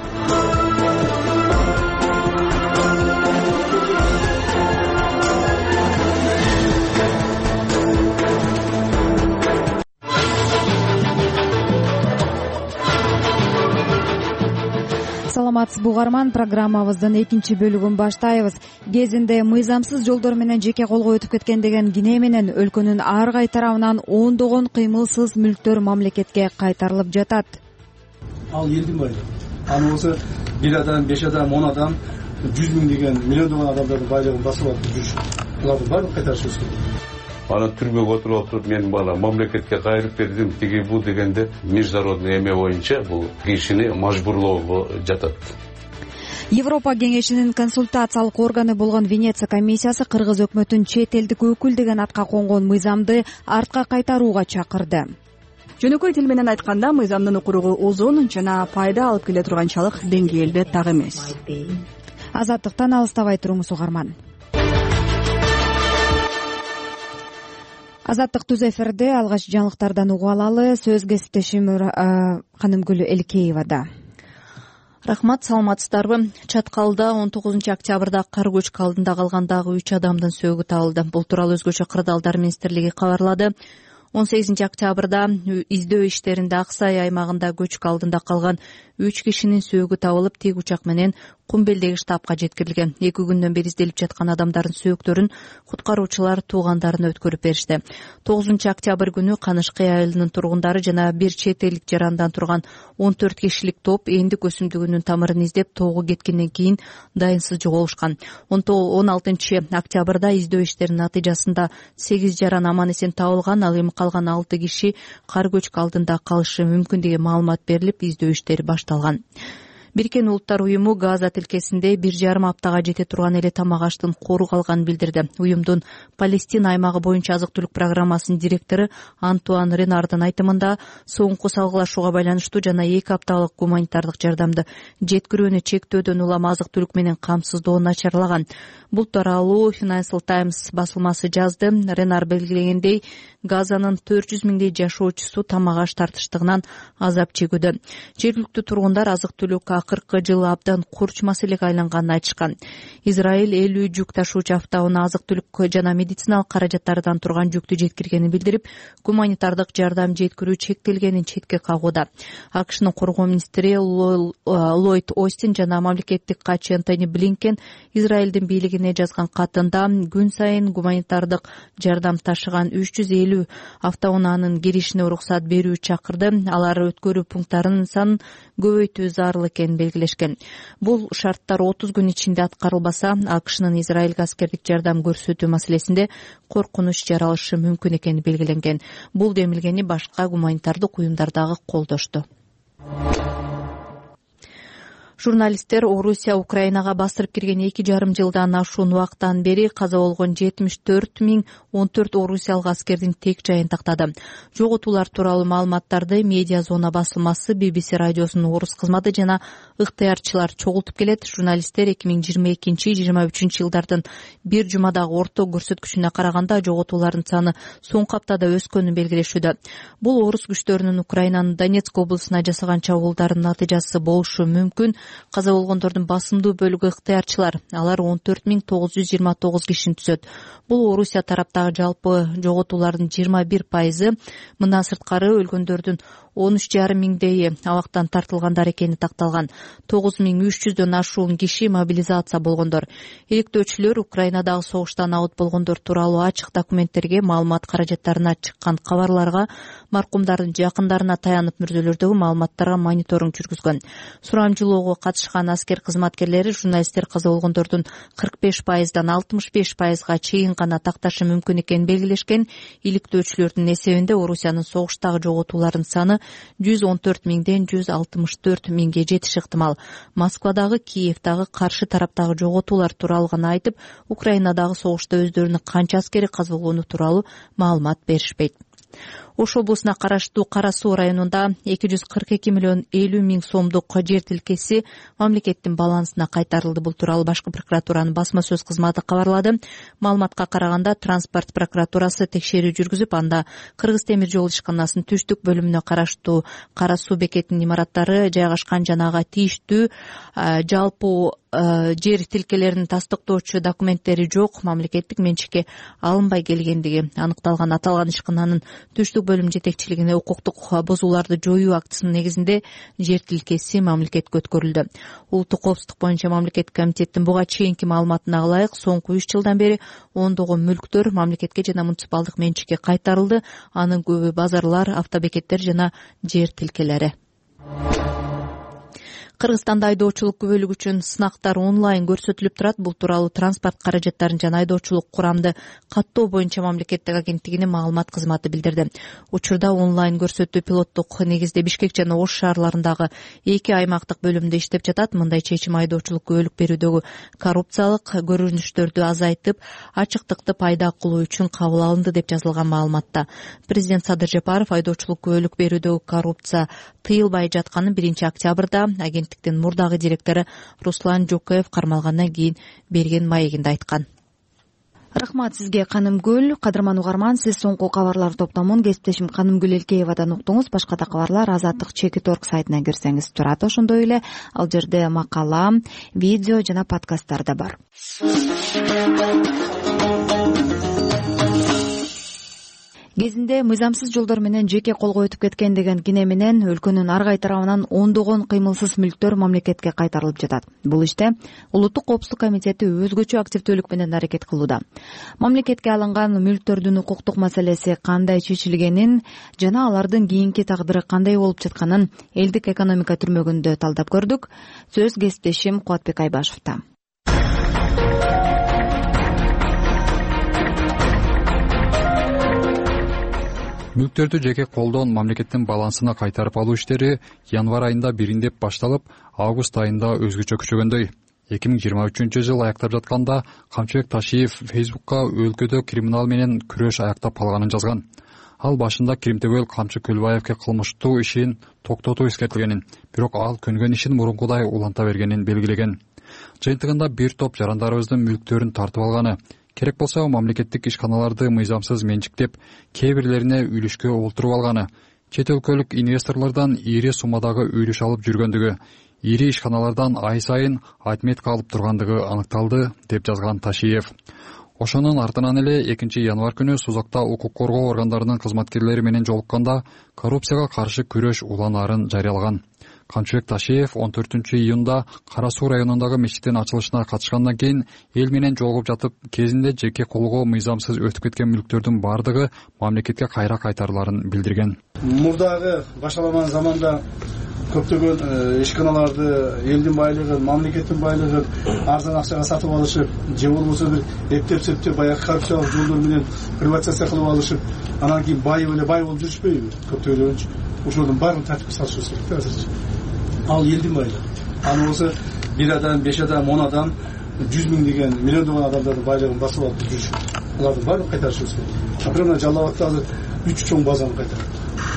Саламатсызбы угарман, программабыздын экинчи бөлүгүн баштайбыз. Кезинде мыйзамсыз жолдор менен жеке колго өтүп кеткен деген кине менен өлкөнүн ар кай тарабынан ондогон кыймылсыз мүлктөр мамлекетке кайтарылып жатат. Ал элдин байлыгы. Аны болсо 1 адам, 5 адам, 10 адам, 100 миң деген миллиондогон адамдардын байлыгын басып алып жүрүшүп, буларды баарын кайтарышыбыз керек. Аны түрмөгө отуруп, менин бала мамлекетке кайрып бердим, тиги бул дегенде международный эме боюнча бул кишини мажбурлоого жатат. Европа кеңешинин консультациялык органы болгон Венеция комиссиясы кыргыз өкмөтүн чет элдик өкүл деген атка конгон мыйзамды артка кайтарууга чакырды. Жөнөкөй тил менен айтканда, мыйзамдын укуругу узун жана пайда алып келе турганчалык деңгээлде так эмес. Азаттыктан алыстабай туруңуз угарман. Азаттык түз эфирде, алгач жаңылыктардан угуп алалы. Сөз кесиптешим Канымгүл Элкеевада. Рахмат, саламатсыздарбы? Чаткалда 19 октябрда кар көчкү алдында калгандагы 3 адамдын сөөгү табылды. Бул тууралуу Өзгөчө кырдаалдар министрлиги кабарлады. 18 октябрда издөө иштеринде Ак Сай аймагында көчкү алдында калган 3 кишинин сөөгү табылып, тик учак менен Кумбелдеги штабка жеткирилген. 2 күндөн бери изделип жаткан адамдардын сөөктөрүн куткаруучулар туугандарына өткөрүп беришти. 9 октябрь күнү Канышкы айылынын тургундары жана бир чет элдик жарандан турган 14 кишилик топ эндик өсүмдүгүнүн тамырын издеп тоого кеткенден кийин дайынсыз жоголушкан. 16 октябрда издөө иштеринин натыйжасында 8 жаран аман эсен табылган, ал эми калган 6 киши кар көчкү алдында калышы мүмкүн деген маалымат берилип, издөө иштери башталган. Бириккен Улуттар уюму Газа тилкесинде 1,5 аптага жете турган эле тамак аштын кору калганын билдирди. Уюмдун Палестина аймагы боюнча азык-түлүк программасынын директору Антуан Ренардын айтымында, соңку салгылашууга байланыштуу жана 2 апталык гуманитардык жардамды жеткирүүнү чектөөдөн улам азык-түлүк менен камсыздоо начарлаган. Бул тууралуу Financial Times басылмасы жазды. Ренар белгилегендей, Газанын 400 миңдей жашоочусу тамак аш тартыштыгынан азап чегүүдө. Жергиликтүү тургундар азык-түлүк акыркы жылы абдан курч маселеге айланганын айтышкан. Израиль 50 жүк ташуучу автоунаа азык-түлүк жана медициналык каражаттардан турган жүктү жеткиргенин билдирип, гуманитардык жардам жеткирүү чектелгенин четке кагууда. АКШнын коргоо министри Ллойд Остин жана мамлекеттик катчы Антони Блинкен Израилдин бийлигине жазган катында күн сайын гуманитардык жардам ташыган 350 автоунаанын киришине уруксат берүү чакырды. Алар өткөрүү пункттарынын санын көбөйтүү зарыл экенин белгилешкен. Бул шарттар 30 күн ичинде аткарылбаса, АКШнын Израилге аскердик жардам көрсөтүү маселесинде коркунуч жаралышы мүмкүн экени белгиленген. Бул демилгени башка гуманитардык уюмдар дагы колдошту. Журналисттер Орусия Украинага бастырып кирген 2,5 жылдан ашуун убакыттан бери каза болгон 74,014 орусиялык аскердин тек жайын тактады. Жоготуулар тууралуу маалыматтарды Медиа Зона басылмасы, BBC радиосунун орус кызматы жана ыктыярчылар чогултуп келет. Журналисттер 2022-2023 жылдардын бир жумадагы орто көрсөткүчүнө караганда жоготуулардын саны соңку аптада өскөнүн белгилешүүдө. Бул орус күчтөрүнүн Украинанын Донецк облусуна жасаган чабуулдарынын натыйжасы болушу мүмкүн. Каза болгондордун басымдуу бөлүгү ыктыярчылар. Алар 14,929 кишини түзөт. Бул Орусия тараптагы жалпы жоготуулардын 21%. Мындан сырткары өлгөндөрдүн 13,5 миңдейи абактан тартылгандар экени такталган. 9300дөн ашуун киши мобилизация болгондор. Иликтөөчүлөр Украинадагы согуштан абыт болгондор тууралуу ачык документтерге, маалымат каражаттарына чыккан кабарларга, маркумдардын жакындарына таянып мүрзөлөрдөгү маалыматтарга мониторинг жүргүзгөн. Сурамжылоого катышкан аскер кызматкерлери журналисттер каза болгондордун 45%дан 65%га чейин гана такташы мүмкүн экенин белгилешкен. Иликтөөчүлөрдүн эсебинде Орусиянын согуштагы жоготуулардын саны 114 миңден 164 миңге жетиши ыктымал. Москвадагы, Киевдагы каршы тараптагы жоготуулар тууралуу гана айтып, Украинадагы согушта өздөрүнүн канча аскери казылгону тууралуу маалымат беришпейт. Ош облусуна караштуу Кара Суу районунда 242 миллион 50 миң сомдук жер тилкеси мамлекеттин балансына кайтарылды. Бул тууралуу Башкы прокуратуранын басма сөз кызматы кабарлады. Маалыматка караганда транспорт прокуратурасы текшерүү жүргүзүп, анда Кыргыз темир жол ишканасынын түштүк бөлүмүнө караштуу Кара Суу бекетинин имараттары жайгашкан жана ага тийиштүү жалпы жер тилкелерин тастыктоочу документтери жок, мамлекеттик менчикке алынбай келгендиги аныкталган. Аталган ишкананын түштүк бөлүм жетекчилигине укуктук бузууларды жоюу актысынын негизинде жер тилкеси мамлекетке өткөрүлдү. Улуттук коопсуздук боюнча мамлекеттик комитеттин буга чейинки маалыматына ылайык соңку 3 жылдан бери ондогон мүлктөр мамлекетке жана муниципалдык менчикке кайтарылды. Анын көбү базарлар, автобекеттер жана жер тилкелери. Кыргызстанда айдоочулук күбөлүк үчүн сынактар онлайн көрсөтүлүп турат. Бул тууралуу транспорт каражаттарын жана айдоочулук курамды каттоо боюнча мамлекеттик агенттигинин маалымат кызматы билдирди. Учурда онлайн көрсөтүү пилоттук негизде Бишкек жана Ош шаарларындагы 2 аймактык бөлүмдө иштеп жатат. Мындай чечим айдоочулук күбөлүк берүүдөгү коррупциялык көрүнүштөрдү азайтып, ачыктыкты пайда кылуу үчүн кабыл алынды деп жазылган маалыматта. Президент Садыр Жапаров айдоочулук күбөлүк берүүдөгү коррупция тыйылбай жатканын 1 октябрда агенттиктин мурдагы директору Руслан Жокеев кармалгандан кийин берген маегинде айткан. Рахмат сизге, Канымгүл. Кадырман угарман, сиз соңку кабарлар топтомун кесиптешим Канымгүл Элкеевадан уктуңуз. Башка да кабарлар Азаттык Чекит.орг сайтына кирсеңиз турат. Ошондой эле ал жерде макала, видео жана подкасттар да бар. Кезинде мыйзамсыз жолдор менен жеке колго өтүп кеткен деген кине менен өлкөнүн ар кай тарабынан ондогон кыймылсыз мүлктөр мамлекетке кайтарылып жатат. Бул иште Улуттук коопсуздук комитети өзгөчө активдүүлүк менен аракет кылууда. Мамлекетке алынган мүлктөрдүн укуктук маселеси кандай чечилгенин жана алардын кийинки тагдыры кандай болуп жатканын элдик экономика түрмөгүндө талдап көрдүк. Сөз кесиптешим Кубатбек Айбашевда. Мүлктөрдү жеке колдон мамлекеттин балансына кайтарып алуу иштери январь айында бириндеп башталып, август айында өзгөчө күчөгөндөй. 2023 жыл аяктап жатканда Камчыбек Ташиев Фейсбукка өлкөдө криминал менен күрөш аяктап калганын жазган. Ал башында Кримтөгөл Камчы Көлбаевке кылмыштуу ишин токтотуу эскертилгенин, бирок ал көнгөн ишин мурункудай уланта бергенин белгилеген. Жыйынтыгында бир топ жарандарыбыздын мүлктөрүн тартып алганы, керек болсо мамлекеттик ишканаларды мыйзамсыз менчиктеп, кээ бирлерине үлүшкө олтуруп алганы, чет өлкөлүк инвесторлордон ири суммадагы үлүш алып жүргөндүгү, ири ишканалардан ай сайын отметка алып тургандыгы аныкталды, деп жазган Ташиев. Ошонун артынан эле 2 январь күнү Сузакта укук коргоо органдарынын кызматкерлери менен жолукканда коррупцияга каршы күрөш уланаарын жарыялаган. Камчыбек Ташиев 14 июнда Кара Суу районундагы мечиттин ачылышына катышкандан кийин эл менен жолугуп жатып, кезинде жеке колго мыйзамсыз өтүп кеткен мүлктөрдүн бардыгы мамлекетке кайра кайтарыларын билдирген. Мурдагы башаламан заманда көптөгөн ишканаларды элдин байлыгын, мамлекеттин байлыгын арзан акчага сатып алышып, же болбосо бир эптеп-септеп баягы коррупциялык жолдор менен приватизация кылып алышып, анан кийин байып эле бай болуп жүрүшпөйбү? Көптөгөн ошолордун баарын тартипке салышыбыз керек да азырчы. Ал элдин байлыгы. Аны болсо 1 адам, 5 адам, 10 адам, 100 миң деген миллиондогон адамдардын байлыгын басып алып жүрүшүп, алардын баарын кайтарышыбыз керек. Например, Жалал Абадта азыр 3 чоң базаны кайтардык.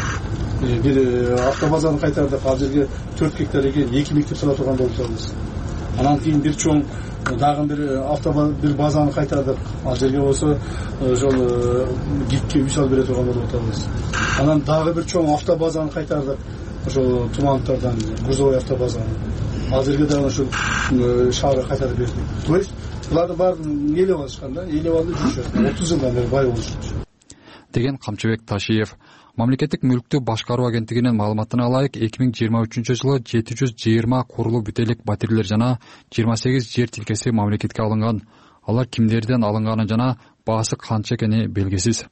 Бир автобазаны кайтардык, ал жерге 4 гектар экен 2 мектеп сала турган болуп жатабыз. Анан кийин бир чоң дагы бир базаны кайтардык, ал жерге болсо ошол гидке үй салып бере турган болуп жатабыз. Анан дагы бир чоң автобазаны кайтардык, ошол Тумандыктардан грузовой автобазаны. Ал жерге дагы ошол шаарга кайтарып бердик. То есть буларды баарын ээлеп алышкан да, ээлеп алып жүрүшөт. 30 жылдан бери бай болушат деген Камчыбек Ташиев. Мамлекеттик мүлктү башкаруу агенттигинин маалыматына ылайык 2023 жылы 720 курулуу бүт элек батирлер жана 28 жер тилкеси мамлекетке алынган. Алар кимдерден алынганы жана баасы канча экени белгисиз.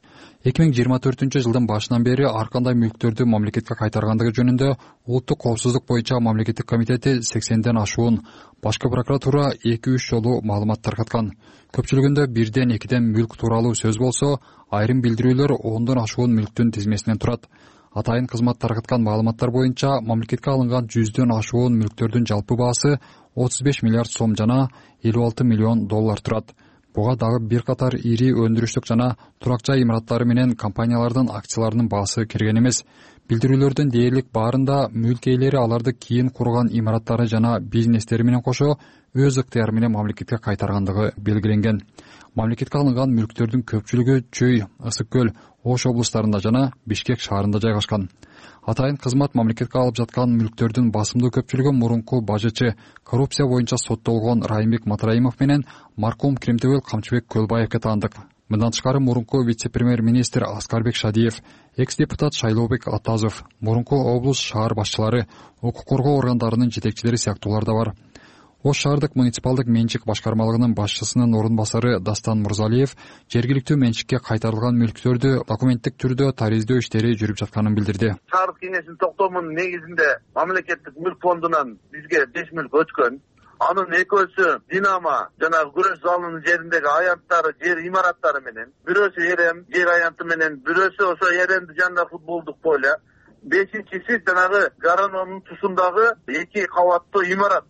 2024 жылдын башынан бери ар кандай мүлктөрдү мамлекетке кайтаргандыгы жөнүндө Улуттук коопсуздук боюнча мамлекеттик комитети 80ден ашуун, башкы прокуратура 2-3 жолу маалымат таркаткан. Көпчүлүгүндө 1-2 мүлк тууралуу сөз болсо, айрым билдирүүлөр 10дон ашуун мүлктүн тизмесинен турат. Атайын кызмат таркаткан маалыматтар боюнча мамлекетке алынган 100дөн ашуун мүлктөрдүн жалпы баасы 35 миллиард сом жана 56 миллион доллар турат. Буга дагы бир катар ири өндүрүштүк жана турак жай имараттары менен компаниялардын акцияларынын баасы кирген эмес. Билдирүүлөрдүн дээрлик баарында мүлк ээлери аларды кийин курган имараттары жана бизнестери менен кошо өз ыктыяры менен мамлекетке кайтаргандыгы белгиленген. Мамлекетке алынган мүлктөрдүн көпчүлүгү Чүй, Ысык көл, Ош облустарында жана Бишкек шаарында жайгашкан. Атайын кызмат мамлекетке алып жаткан мүлктөрдүн басымдуу көпчүлүгү мурунку бажычы, коррупция боюнча соттолгон Райымбек Матраимов менен маркум Кремтебел Камчыбек Көлбаевге таандык. Мындан тышкары мурунку вице-премьер-министр Аскарбек Шадиев, экс-депутат Шайлообек Атазов, мурунку облус шаар башчылары, укук коргоо органдарынын жетекчилери сыяктуулар да бар. Ош шаардык муниципалдык менчик башкармалыгынын башчысынын орун басары Дастан Мурзалиев жергиликтүү менчикке кайтарылган мүлктөрдү документтик түрдө тариздөө иштери жүрүп жатканын билдирди. Шаардык кеңештин токтомунун негизинде мамлекеттик мүлк фондунан бизге 5 мүлк өткөн. Анын экөөсү Динамо жана күрөш залынын жериндеги аянттары, жер имараттары менен, бирөөсү Эрем жер аянты менен, бирөөсү ошо Эремдин жанында футболдук поле, бешинчиси жанагы Гаранонун тушундагы 2 кабаттуу имарат.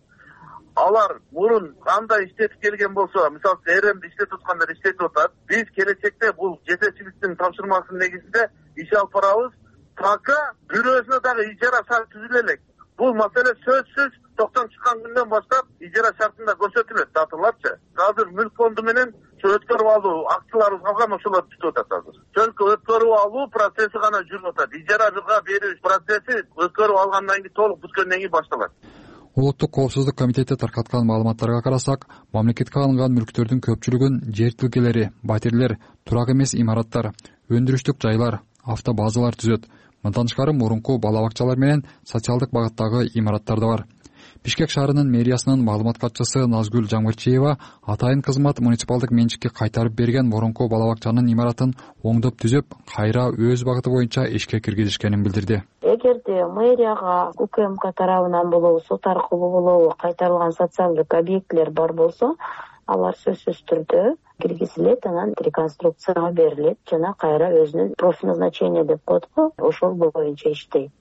Алар мурун кандай иштетип келген болсо, мисалы Эремди иштетип аткандар иштетип атат. Биз келечекте бул жетекчиликтин тапшырмасынын негизинде иш алып барабыз. Така бирөөсүнө дагы ижара шарт түзүлө элек. Бул маселе сөзсүз токтом чыккан күндөн баштап ижара шартында көрсөтүлөт, татыларчы. Азыр мүлк фонду менен өткөрүп алуу акцияларыбыз калган, ошолор бүтүп атат азыр. Чөнкү өткөрүп алуу процесси гана жүрүп атат. Ижарага берүү процесси өткөрүп алгандан кийин толук бүткөндөн кийин башталат. Улуттук коопсуздук комитети таркаткан маалыматтарга карасак, мамлекетке алынган мүлктөрдүн көпчүлүгүн жер тилкелери, батирлер, турак эмес имараттар, өндүрүштүк жайлар, автобазалар түзөт. Мындан тышкары мурунку бала бакчалар менен социалдык багыттагы имараттар да бар. Бишкек шаарынын мэриясынын маалымат катчысы Назгүл Жаңгырчиева атайын кызмат муниципалдык менчикке кайтарып берген мурунку бала бакчанын имаратын оңдоп түзөп, кайра өз багыты боюнча ишке киргизишкенин билдирди. Эгерде мэрияга УКМК тарабынан болобу, сот аркылуу болобу кайтарылган социалдык объектилер бар болсо, алар сөзсүз түрдө киргизилет, анан реконструкцияга берилет жана кайра өзүнүн профназначение деп коет го, ошол боюнча иштейт.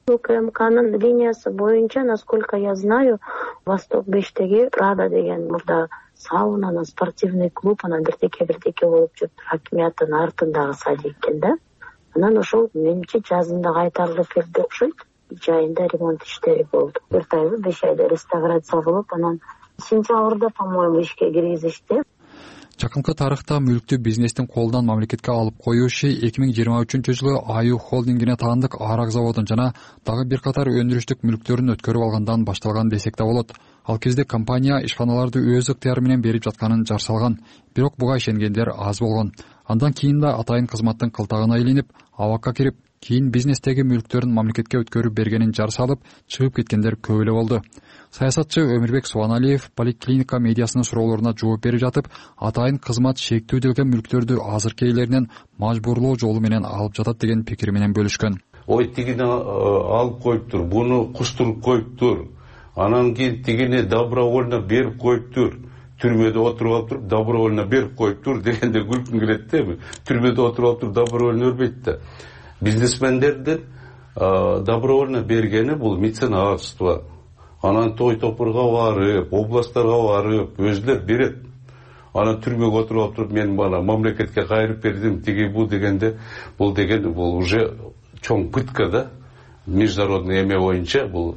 УКМКнын линиясы боюнча, насколько я знаю, Восток 5-теги Прада деген мурда сауна, анан спортивный клуб, анан бирдеке болуп жүрүптүр, акимияттын артындагы садик экен да. Анан ошол менимче жазында кайтарылып келди окшойт. Жайында ремонт иштери болду. 4 айды 5 айда реставрация кылып, анан сентябрда, по-моему, ишке киргизишти. Жакынкы тарыхта мүлктү бизнестин колунан мамлекетке алып коюу иши 2023 жылы Аю холдингине таандык арак заводун жана дагы бир катар өндүрүштүк мүлктөрүн өткөрүп алгандан башталган десек да болот. Ал кезде компания ишканаларды өз ыктыяры менен берип жатканын жар салган. Бирок буга ишенгендер аз болгон. Андан кийин да атайын кызматтын кылтагына илинип, абакка кирип, кийин бизнестеги мүлктөрүн мамлекетке өткөрүп бергенин жар салып, чыгып кеткендер көп эле болду. Саясатчы Өмүрбек Субаналиев поликлиника медиасынын суроолоруна жооп берип жатып, атайын кызмат шектүүдөлгөн мүлктөрдү азыркы ээлеринен мажбурлоо жолу менен алып жатат деген пикири менен бөлүшкөн. Ой, тигини алып коюптур, буну куштуруп коюптур. Анан кийин тигини добровольно берип коюптур. Түрмөдө отуруп алып добровольно берип коюптур дегенде күлкүм келет да. Түрмөдө отуруп алып добровольно өрбөйт да. Бизнесмендердин добровольно бергени бул меценатство. Анан той топурга барып, областтарга барып, өзүлөр берет. Анан түрмөгө отуруп алып мен бана мамлекетке кайрып бердим, тиги бу дегенде, бул уже чоң пытка да. Международный эме боюнча бул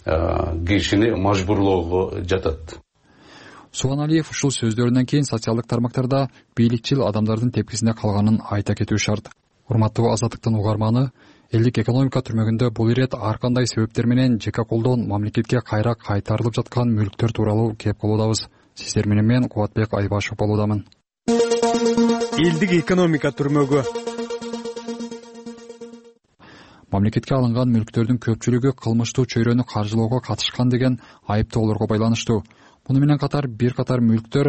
кишини мажбурлоого жатат. Субаналиев ушул сөздөрүнөн кийин социалдык тармактарда бийликчил адамдардын тепкисине калганын айта кетүү шарт. Урматтуу Азаттыктын угарманы, элдик экономика түрмөгүндө бул ирет ар кандай себептер менен ЖК колдон мамлекетке кайра кайтарылып жаткан мүлктөр тууралуу кеп калуудабыз. Сиздер менен мен Кубатбек Айбашев болуудамын. Элдик экономика түрмөгү. мамлекетке алынган мүлктөрдүн көпчүлүгү кылмыштуу чөйрөнү каржылоого катышкан деген айыптоолорго байланыштуу. Муну менен катар бир катар мүлктөр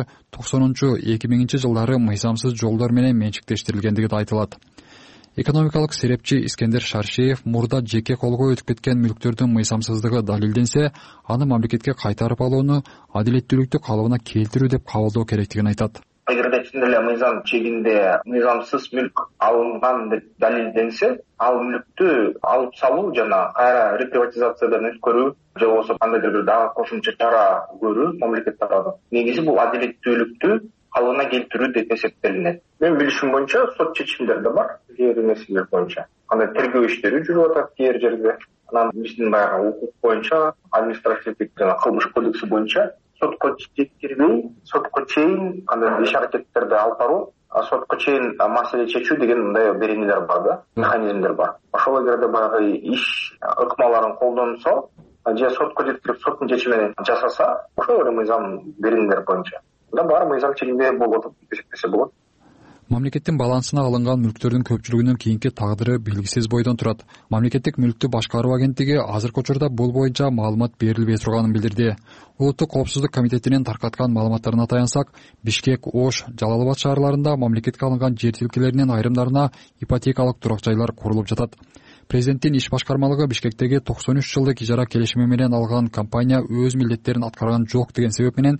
90-2000 жылдары мыйзамсыз жолдор менен менчиктештирилгендиги да айтылат. Экономикалык серепчи Искендер Шаршеев мурда жеке колго өтүп кеткен мүлктөрдүн мыйзамсыздыгы далилденсе, аны мамлекетке кайтарып алууну адилеттүүлүктү калыбына келтирүү деп кабылдоо керектигин айтат. Эгерде чын эле мыйзам чегинде мыйзамсыз мүлк алынган деп далилденсе, ал мүлктү алып салуу жана кайра реприватизациядан өткөрүү же болбосо кандайдыр бир дагы кошумча чара көрүү мамлекет тарабынан негизи бул адилеттүүлүктү калыбына келтирүү деп эсептелинет. Мен билишим боюнча сот чечимдери да бар, кээ бир нерселер боюнча. Кандай тергөө иштери жүрүп атат кээ бир жерде. Анан биздин баягы укук боюнча, административдик жана кылмыш кодекси боюнча сотко жеткирбей, сотко чейин кандай иш аракеттерди алып баруу, сотко чейин маселе чечүү деген мындай беренелер бар да, механизмдер бар. Ошол эгерде баягы иш ыкмаларын колдонсо, же сотко жеткирип соттун чечимин жасаса, ошол эле мыйзам беренелер боюнча да бар мыйзам чегинде болуп атат деп эсептесе болот. Мамлекеттин балансына алынган мүлктөрдүн көпчүлүгүнүн кийинки тагдыры белгисиз бойдон турат. Мамлекеттик мүлктү башкаруу агенттиги азыркы учурда бул боюнча маалымат берилбей турганын билдирди. Улуттук коопсуздук комитетинин таркаткан маалыматтарына таянсак, Бишкек, Ош, Жалал Абад шаарларында мамлекетке алынган жер тилкелеринин айрымдарына ипотекалык турак жайлар курулуп жатат. Президенттин иш башкармалыгы Бишкектеги 93 жылдык ижара келишими менен алган компания өз милдеттерин аткарган жок деген себеп менен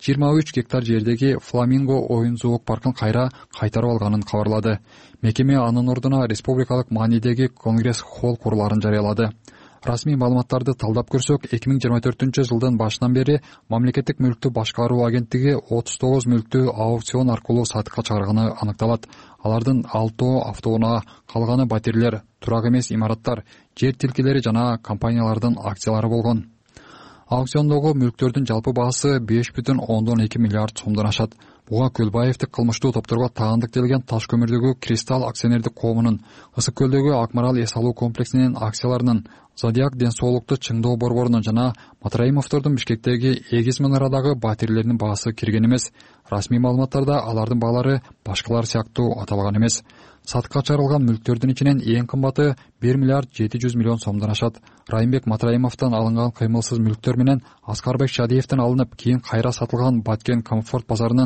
23 гектар жердеги Фламинго оюн зоок паркын кайтарып алганын кабарлады. Мекеме анын ордуна республикалык маанидеги Конгресс холл курулаарын жарыялады. Расмий маалыматтарды талдап көрсөк, 2024 жылдын башынан бери мамлекеттик мүлктү башкаруу агенттиги 39 мүлктү аукцион аркылуу сатыкка чыгарганы аныкталат. Алардын 6 автоунаа, калганы батирлер, турак эмес имараттар, жер тилкелери жана компаниялардын акциялары болгон. Аукциондогу мүлктөрдүн жалпы баасы 5,2 миллиард сомдон ашат. Буга Көлбаевдик кылмыштуу топторго таандык делген таш көмүрдөгү Кристалл акционердик коомунун, Ысык көлдөгү Акмарал эс алуу комплексинин акцияларынын, Зодиак ден соолукту чыңдоо борборунун жана Матраимовдордун Бишкектеги Эгиз мунарадагы батирлеринин баасы кирген эмес. Расмий маалыматтарда алардын баалары башкалар сыяктуу аталган эмес. Сатыкка чыгарылган мүлктөрдүн ичинен эң кымбаты 1 миллиард 700 миллион сомдон ашат. Райымбек Матраимовдон алынган кыймылсыз мүлктөр менен Аскарбек Шадиевден алынып, кийин кайра сатылган Баткен Комфорт базарынын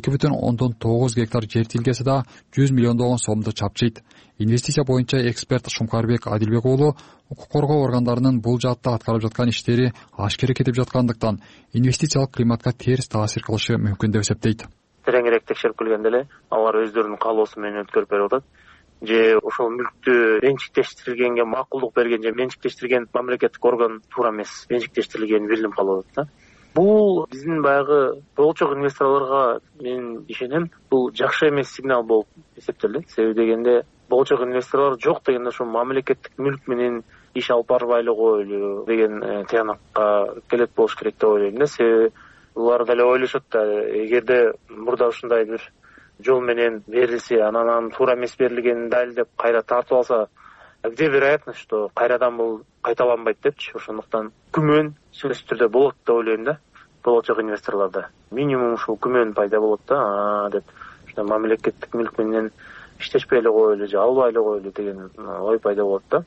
2,9 гектар жер тилкеси да 100 миллиондогон сомду чапчыйт. Инвестиция боюнча эксперт Шумкарбек Адилбек уулу укук коргоо органдарынын бул жаатта аткарып жаткан иштери ашкере кетип жаткандыктан инвестициялык климатка терс таасир кылышы мүмкүн деп эсептейт. Тереңирээк текшерип келгенде эле алар өздөрүнүн каалоосу менен өткөрүп берип атат. Же ошол мүлктү менчиктештирилгенге макулдук берген же менчиктештирген мамлекеттик орган туура эмес, менчиктештирилгени билинип калып атат да. Бул биздин баягы болочок инвесторлорго мен ишенем, бул жакшы эмес сигнал болуп эсептелет. Себеби дегенде болочок инвесторлор жок дегенде ошо мамлекеттик мүлк менен иш алып барбайлы коелу деген тыянакка келет болуш керек деп ойлойм да. Себеби булар деле ойлошот да, эгерде мурда ушундай бир жол менен берилсе, анан туура эмес берилгенин далилдеп кайра тартып алса, где вероятность, что кайрадан бул кайталанбайт депчи. Ошондуктан күмөн сөзсүз түрдө болот деп ойлойм да. Болочок инвесторлордо минимум ушул күмөн пайда болот да, деп мамлекеттик мүлк менен иштешпей эле коелу же албай эле коелу деген ой пайда болот да.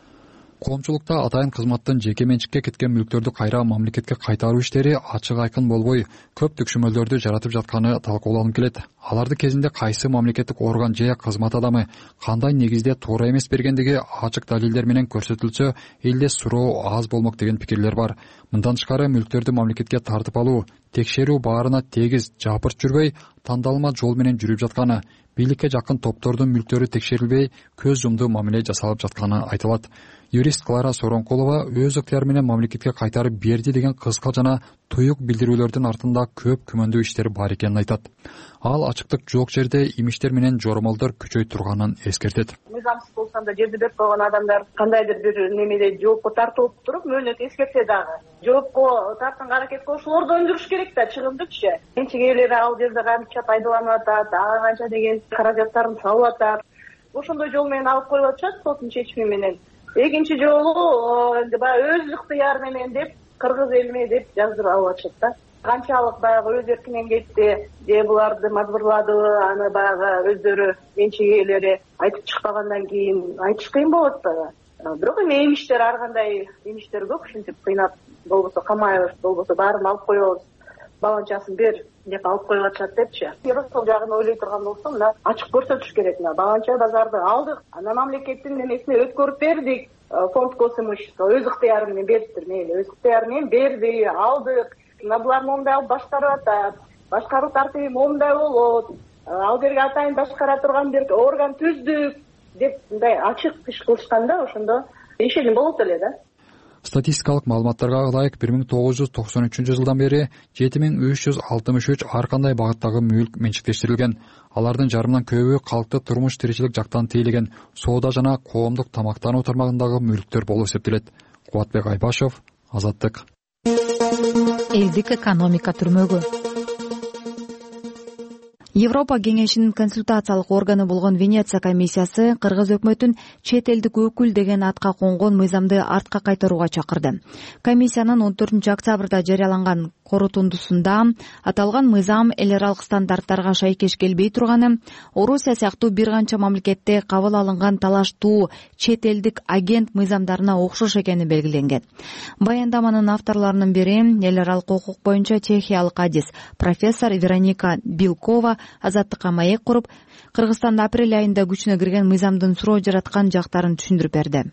Коомчулукта атайын кызматтын жеке менчикке кеткен мүлктөрдү кайра мамлекетке кайтаруу иштери ачык айкын болбой, көп төкшөмөлдөрдү жаратып жатканы талкууланып келет. Аларды кезинде кайсы мамлекеттик орган же кызмат адамы кандай негизде туура эмес бергендиги ачык далилдер менен көрсөтүлсө, элде суроо аз болмок деген пикирлер бар. Мындан тышкары мүлктөрдү мамлекетке тартып алуу, текшерүү баарына тегиз жапырт жүрбөй, тандалма жол менен жүрүп жатканы, бийликке жакын топтордун мүлктөрү текшерилбей, көз жумду мамиле жасалып жатканы айтылат. Юрист Клара Соронкулова өз ыктыяры менен мамлекетке кайтарып берди деген кыска жана туюк билдирүүлөрдүн артында көп күмөндүү иштер бар экенин айтат. Ал ачыктык жок жерде имиштер менен жоромолдор күчөй турганын эскертет. Мыйзамсыз болсо да жерди берип койгон адамдар кандайдыр бир немеде жоопко тартылып туруп мөөнөт эскертсе дагы жоопко тартканга аракет кылып ошолорду өндүрүш керек да, чыгымдычы. Менчик ээлери ал жерде канча пайдаланып атат, ага канча деген каражаттарын салып атат. Ошондой жол менен алып коюп атышат соттун чечими менен. Экинчи жолу баягы өз ыктыяры менен деп кыргыз элиме деп жаздырып алып атышат да. Канчалык баягы өз эркинен кетти, же буларды мажбурладыбы, аны баягы өздөрү менчик ээлери айтып чыкпагандан кийин айтыш кыйын болот да. бирок эми эмиштер ар кандай эмиштер көп, ушинтип кыйнап болбосо камайбыз, болбосо баарын алып коебуз, баланчасын бер деп алып коюп атышат депчи. Ошол жагын ойлой турган болсом, мына ачык көрсөтүш керек. Мына баланча базарды алдык, анан мамлекеттин эмесине өткөрүп бердик. Фонд госимущества өз ыктыяры менен бериптир, мейли өз ыктыяры менен берди, алдык. Мына булар момундай алып башкарып атат, башкаруу тартиби момундай болот, ал жерге атайын башкара турган бир орган түздүк деп мындай ачык иш кылышканда ошондо ишеним болот эле да. Статистикалык маалыматтарга ылайык 1993 жылдан бери 7363 ар кандай багыттагы мүлк менчиктештирилген. Алардын жарымынан көбү калкты турмуш тиричилик жактан тейлеген соода жана коомдук тамактануу тармагындагы мүлктөр болуп эсептелет. Кубатбек Айбашев, Азаттык. Элдик экономика түрмөгү. Европа кеңешинин консультациялык органы болгон Венеция комиссиясы кыргыз өкмөтүн чет элдик өкүл деген атка конгон мыйзамды артка кайтарууга чакырды. Комиссиянын 14-октябрда жарыяланган корутундусунда аталган мыйзам эл аралык стандарттарга шайкеш келбей турганы, Орусия сыяктуу бир канча мамлекетте кабыл алынган талаштуу чет элдик агент мыйзамдарына окшош экени белгиленген. Баяндаманын авторлорунун бири эл аралык укук боюнча чехиялык адис профессор Вероника Билкова Азаттыкка маек куруп, Кыргызстанда апрель айында күчүнө кирген мыйзамдын суроо жараткан жактарын түшүндүрүп берди.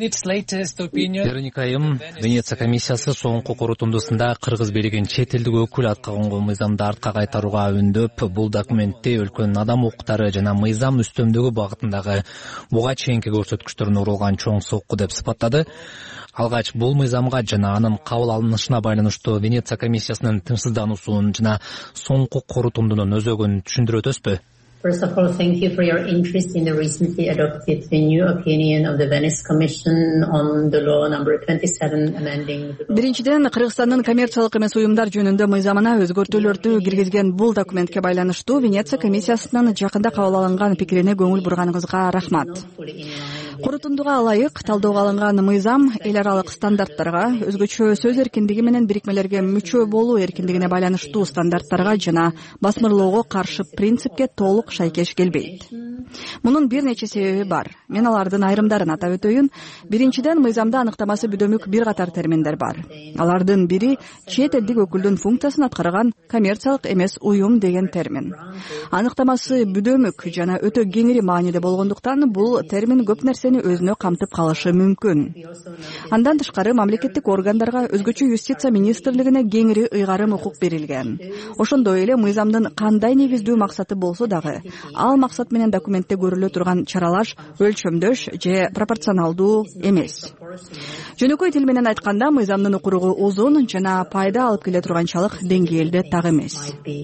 Вероника айым, Венеция комиссиясы соңку корутундусунда кыргыз бийлигин чет элдик өкүл атка конгон мыйзамды артка кайтарууга үндөп, бул документте өлкөнүн адам укуктары жана мыйзам үстөмдүгү багытындагы буга чейинки көрсөткүчтөрүн урулган чоң сокку деп сыпаттады. Алгач бул мыйзамга жана анын кабыл алынышына байланыштуу Венеция комиссиясынын тынчсыздануусун жана соңку корутундунун өзөгүн түшүндүрө өтөсүзбү? First of all, thank you for your interest in the recently adopted the new opinion of the Venice Commission on the law number 27 amending the law. Биринчиден, Кыргызстандын коммерциялык эмес уюмдар жөнүндө мыйзамына өзгөртүүлөрдү киргизген бул документке байланыштуу Венеция комиссиясынын жакында кабыл алынган пикирине көңүл бурганыңызга рахмат. Корутундуга ылайык талдоого алынган мыйзам эл аралык стандарттарга, өзгөчө сөз эркиндиги менен бирикмелерге мүчө болуу эркиндигине байланыштуу стандарттарга жана басмырлоого каршы принципке толук шайкеш келбейт. Мунун бир нече себеби бар. Мен алардын айрымдарын атап өтөйүн. Биринчиден, мыйзамда аныктамасы бүдөмүк бир катар терминдер бар. Алардын бири чет элдик өкүлдүн функциясын аткарган коммерциялык эмес уюм деген термин. Аныктамасы бүдөмүк жана өтө кеңири мааниде болгондуктан бул термин көп нерсени өзүнө камтып калышы мүмкүн. Андан тышкары мамлекеттик органдарга, өзгөчө юстиция министрлигине кеңири ыйгарым укук берилген. Ошондой эле мыйзамдын кандай негиздүү максаты болсо дагы, ал максат менен документте көрүлө турган чаралаш өлчөмдөш же пропорционалдуу эмес. Жөнөкөй тил менен айтканда, мыйзамдын укуругу узун жана пайда алып келе турганчалык деңгээлде так эмес.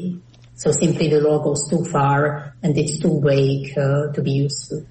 So simply the law goes too far and it's too vague to be useful.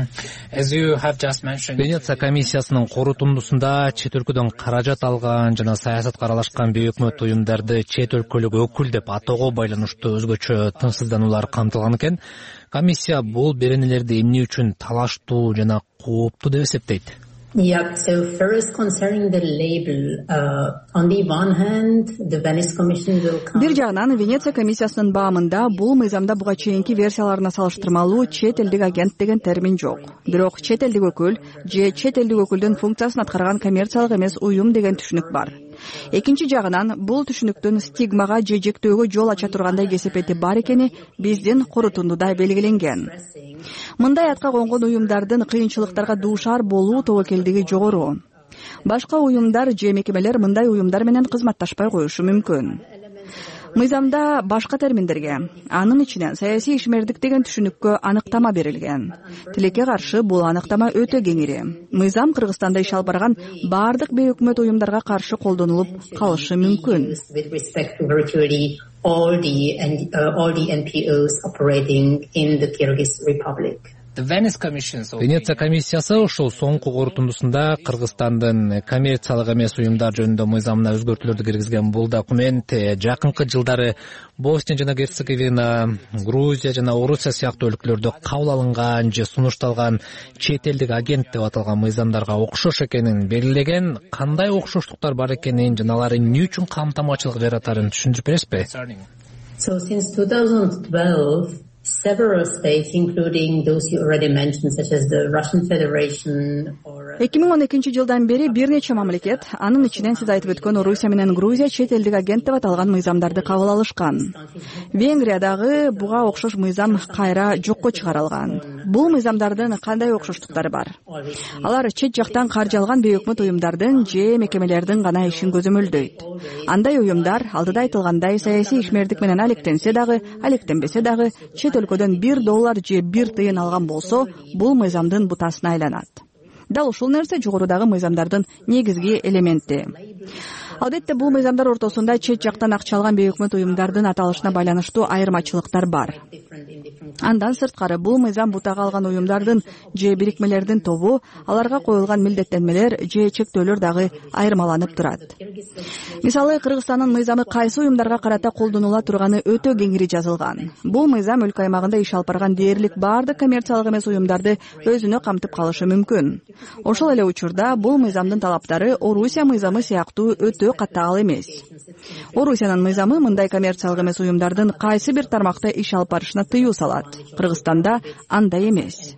As you have just mentioned, Венеция комиссиясынын корутундусунда чет өлкөдөн каражат алган жана саясатка аралашкан бейөкмөт уюмдарды чет өлкөлүк өкүл деп атоого байланыштуу өзгөчө тынчсыздануулар камтылган экен. Комиссия бул беренелерди эмне үчүн талаштуу жана кооптуу деп эсептейт? Yeah, so first concerning the label, on the one hand, the Venice Commission will come... Бир жагынан Венеция комиссиясынын баамында бул мыйзамда буга чейинки версияларына салыштырмалуу чет элдик агент деген термин жок. Бирок чет элдик өкүл же чет элдик өкүлдүн функциясын аткарган коммерциялык эмес уюм деген түшүнүк бар. Экинчи жагынан бул түшүнүктүн стигмага же жектөөгө жол ача тургандай кесепети бар экени биздин корутундуда белгиленген. Мындай атка конгон уюмдардын кыйынчылыктарга дуушар болуу тобокелдиги жогору. Башка уюмдар же мекемелер мындай уюмдар менен кызматташпай коюшу мүмкүн. Мыйзамда башка терминдерге, анын ичинен саясий ишмердик деген түшүнүккө аныктама берилген. Тилекке каршы бул аныктама өтө кеңири. Мыйзам Кыргызстанда иш алып барган бардык бейөкмөт уюмдарга каршы колдонулуп калышы мүмкүн. All the NPOs operating in the Kyrgyz Republic. Венеция комиссиясы ушул соңку корутундусунда Кыргызстандын коммерциялык эмес уюмдар жөнүндө мыйзамына өзгөртүүлөрдү киргизген бул документ жакынкы жылдары Босния жана Герцеговина, Грузия жана Орусия сыяктуу өлкөлөрдө кабыл алынган же сунушталган чет элдик агент деп аталган мыйзамдарга окшош экенин белгилеген. Кандай окшоштуктар бар экенин жана алар эмне үчүн камтамачылык жаратарын түшүндүрүп бересизби? So since 2012, Several states, including those you already mentioned, such as the Russian Federation or 2012 жылдан бери бир нече мамлекет, анын ичинен сиз айтып өткөн Орусия менен Грузия чет элдик агент деп аталган мыйзамдарды кабыл алышкан. Венгриядагы буга окшош мыйзам кайра жокко чыгарылган. Бул мыйзамдардын кандай окшоштуктары бар? Алар чет жактан каржы алган бейөкмөт уюмдардын же мекемелердин гана ишин көзөмөлдөйт. Андай уюмдар алдыда айтылгандай саясий ишмердик менен алектенсе дагы, алектенбесе дагы чет өлкөдөн $1 же 1 тыйын алган болсо, бул мыйзамдын бутасына айланат. Дал ушул нерсе жогорудагы мыйзамдардын негизги элементи. Албетте бул мыйзамдар ортосунда чет жактан акча алган бейөкмөт уюмдардын аталышына байланыштуу айырмачылыктар бар. Андан сырткары бул мыйзам бутага алган уюмдардын же бирикмелердин тобу, аларга коюлган милдеттенмелер же чектөөлөр дагы айырмаланып турат. Мисалы, Кыргызстандын мыйзамы кайсы уюмдарга карата колдонула турганы өтө кеңири жазылган. Бул мыйзам өлкө аймагында иш алып барган дээрлик баардык коммерциялык эмес уюмдарды өзүнө камтып калышы мүмкүн. Ошол эле учурда бул мыйзамдын талаптары Орусия мыйзамы сыяктуу өтө катаал эмес. Орусиянын мыйзамы мындай коммерциялык эмес уюмдардын кайсы бир тармакта иш алып барышына тыюу салат. Кыргызстанда андай эмес.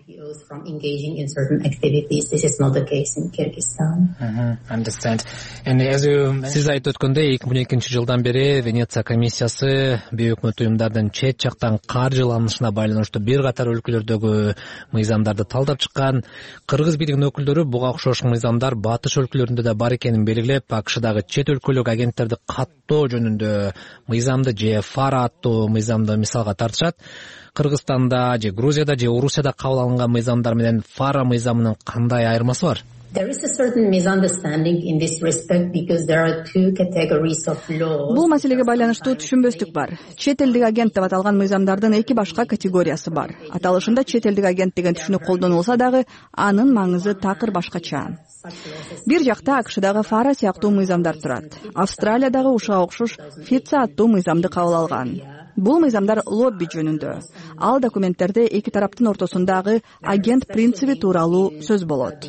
Сиз айтып өткөндөй 2012 жылдан бери Венеция комиссиясы бейөкмөт уюмдардын чет жактан каржыланышына байланыштуу бир катар өлкөлөрдөгү мыйзамдарды талдап чыккан. Кыргыз бийлигинин өкүлдөрү буга окшош мыйзамдар батыш өлкөлөрүндө да бар экенин белгилеп, АКШдагы чет өлкөлүк агенттерди каттоо жөнүндө мыйзамды же фара аттуу мыйзамды мисалга тартышат. Кыргызстанда же Грузияда же Орусияда кабыл алынган мыйзамдар менен фара мыйзамынын кандай айырмасы бар? There is a certain misunderstanding in this respect because there are two categories of laws. Бул маселеге байланыштуу түшүнбөстүк бар. Чет элдик агент деп аталган мыйзамдардын эки башка категориясы бар. Аталышында чет элдик агент деген түшүнүк колдонулса дагы, анын маңызы такыр башкача. Бир жакта АКШдагы фара сыяктуу мыйзамдар турат. Австралиядагы ушуга окшош ФИЦА аттуу мыйзамды кабыл алган. Бул мыйзамдар лобби жөнүндө. Ал документтерде эки тараптын ортосундагы агент принциби тууралуу сөз болот.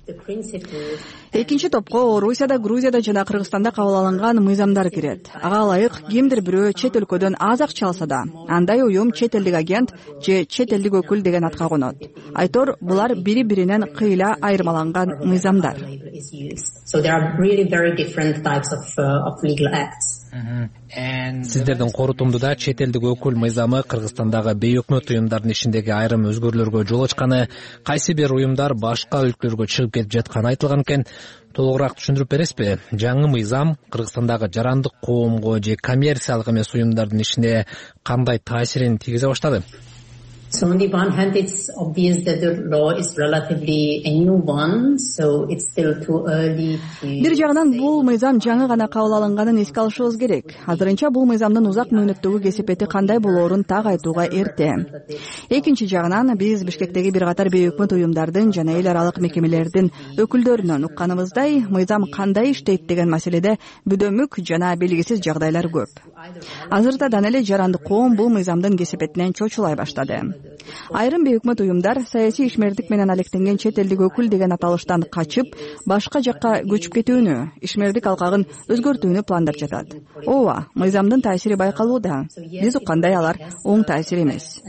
Экинчи топко Орусияда, Грузияда жана Кыргызстанда кабыл алынган мыйзамдар кирет. Ага ылайык кимдир бирөө чет өлкөдөн аз акча алса да, андай уюм чет элдик агент же чет элдик өкүл деген атка конот. Айтор, булар бири-биринен кыйла айырмаланган мыйзамдар. So there are really very different types of legal acts. Сиздердин корутундуда чет элдик өкүл мыйзамы Кыргызстандагы бейөкмөт уюмдардын ишиндеги айрым өзгөрүүлөргө жол ачканы, кайсы бир уюмдар башка өлкөлөргө чыгып кетип жатканы айтылган экен. Толугураак түшүндүрүп бересизби? Жаңы мыйзам Кыргызстандагы жарандык коомго же коммерциялык эмес уюмдардын ишине кандай таасирин тийгизе баштады? So on the one hand, it's obvious that the law is relatively a new one, so it's still too early to... Бир жагынан бул мыйзам жаңы гана кабыл алынганын эске алышыбыз керек. Азырынча бул мыйзамдын узак мөөнөттөгү кесепети кандай болоорун так айтууга эрте. Экинчи жагынан биз Бишкектеги бир катар бейөкмөт уюмдардын жана эл аралык мекемелердин өкүлдөрүнөн укканыбыздай, мыйзам кандай иштейт деген маселеде бүдөмүк жана белгисиз жагдайлар көп. Азырда эле жарандык коом бул мыйзамдын кесепетинен чочулай баштады. Айрым бейөкмөт уюмдар саясий ишмердик менен алектенген чет элдик өкүл деген аталыштан качып, башка жакка көчүп кетүүнү, ишмердик алкагын өзгөртүүнү пландап жатат. Ооба, мыйзамдын таасири байкалууда. Биз уккандай алар оң таасир эмес.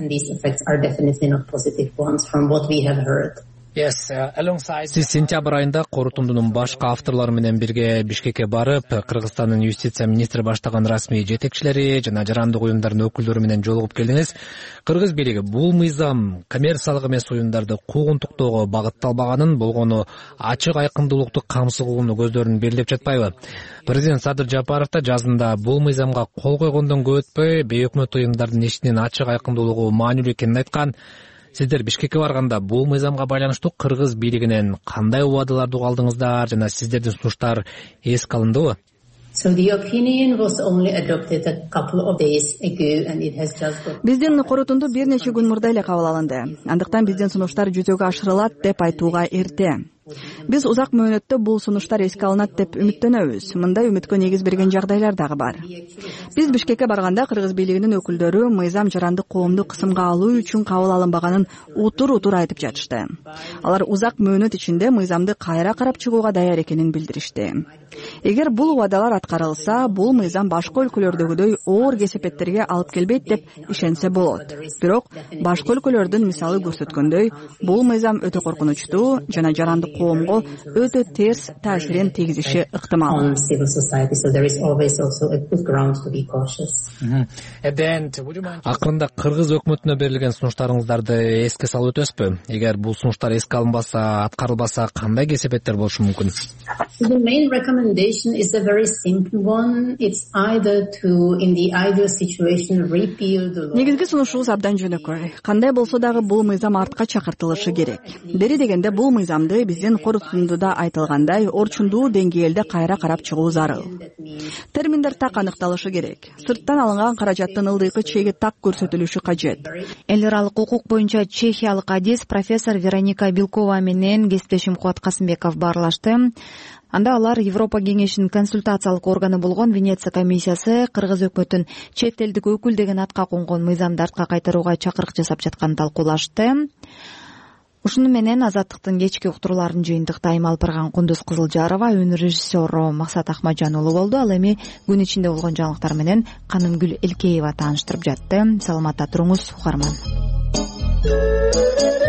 Сиз сентябрь айында корутундунун башка авторлору менен бирге Бишкекке барып, Кыргызстандын юстиция министри баштаган расмий жетекчилери жана жарандык уюмдардын өкүлдөрү менен жолугуп келдиңиз. Кыргыз бийлиги бул мыйзам коммерциялык эмес уюмдарды куугунтуктоого багытталбаганын, болгону ачык айкындуулукту камсыз кылууну көздөрүн белгилеп жатпайбы? Президент Садыр Жапаров да жазында бул мыйзамга кол койгондон көп өтпөй бейөкмөт уюмдардын ишинин ачык айкындуулугу маанилүү экенин айткан. Сиздер Бишкекке барганда бул мыйзамга байланыштуу Кыргыз бийлигинен кандай убадаларды уга алдыңыздар жана сиздердин сунуштар эске алындыбы? Биздин корутунду бир нече күн мурда эле кабыл алынды. Андыктан биздин сунуштар жүзөгө ашырылат деп айтууга эрте. биз узак мөөнөттө бул сунуштар эске алынат деп үмүттөнөбүз. Мындай үмүткө негиз берген жагдайлар дагы бар. Биз Бишкекке барганда кыргыз бийлигинин өкүлдөрү мыйзам жарандык коомду кысымга алуу үчүн кабыл алынбаганын утур айтып жатышты. Алар узак мөөнөт ичинде мыйзамды кайра карап чыгууга даяр экенин билдиришти. Эгер бул убадалар аткарылса, бул мыйзам башка өлкөлөрдөгүдөй оор кесепеттерге алып келбейт деп ишенсе болот. Бирок башка өлкөлөрдүн мисалы көрсөткөндөй, бул мыйзам өтө коркунучтуу жана жарандык коомго өтө терс таасирин тийгизиши ыктымал. Акырында кыргыз өкмөтүнө берилген сунуштарыңыздарды эске салып өтөсүзбү? Эгер бул сунуштар эске алынбаса, аткарылбаса, кандай кесепеттер болушу мүмкүн? Recommendation is a very simple one. It's either to, in the ideal situation, repeal the law. Негизги сунушубуз абдан жөнөкөй. Кандай болсо дагы бул мыйзам артка чакыртылышы керек. Бери дегенде бул мыйзамды биздин корутундуда айтылгандай орчундуу деңгээлде кайра карап чыгуу зарыл. Терминдер так аныкталышы керек. Сырттан алынган каражаттын ылдыйкы чеги так көрсөтүлүшү кажет. Эл аралык укук боюнча чехиялык адис профессор Вероника Белкова менен кесиптешим Кубат Касымбеков баарлашты. Анда алар Европа кеңешинин консультациялык органы болгон Венеция комиссиясы кыргыз өкмөтүн чет элдик өкүл деген атка конгон мыйзамды артка кайтарууга чакырык жасап жатканын талкуулашты. Ушуну менен Азаттыктын кечки уктурууларын жыйынтыкта Аймал Пырган, Кундуз Кызылжарова, өнөр режиссеру Максат Ахмаджан уулу болду. Ал эми күн ичинде болгон жаңылыктар менен Канымгүл Элкеева тааныштырып жатты. Саламатта туруңуз, угарман.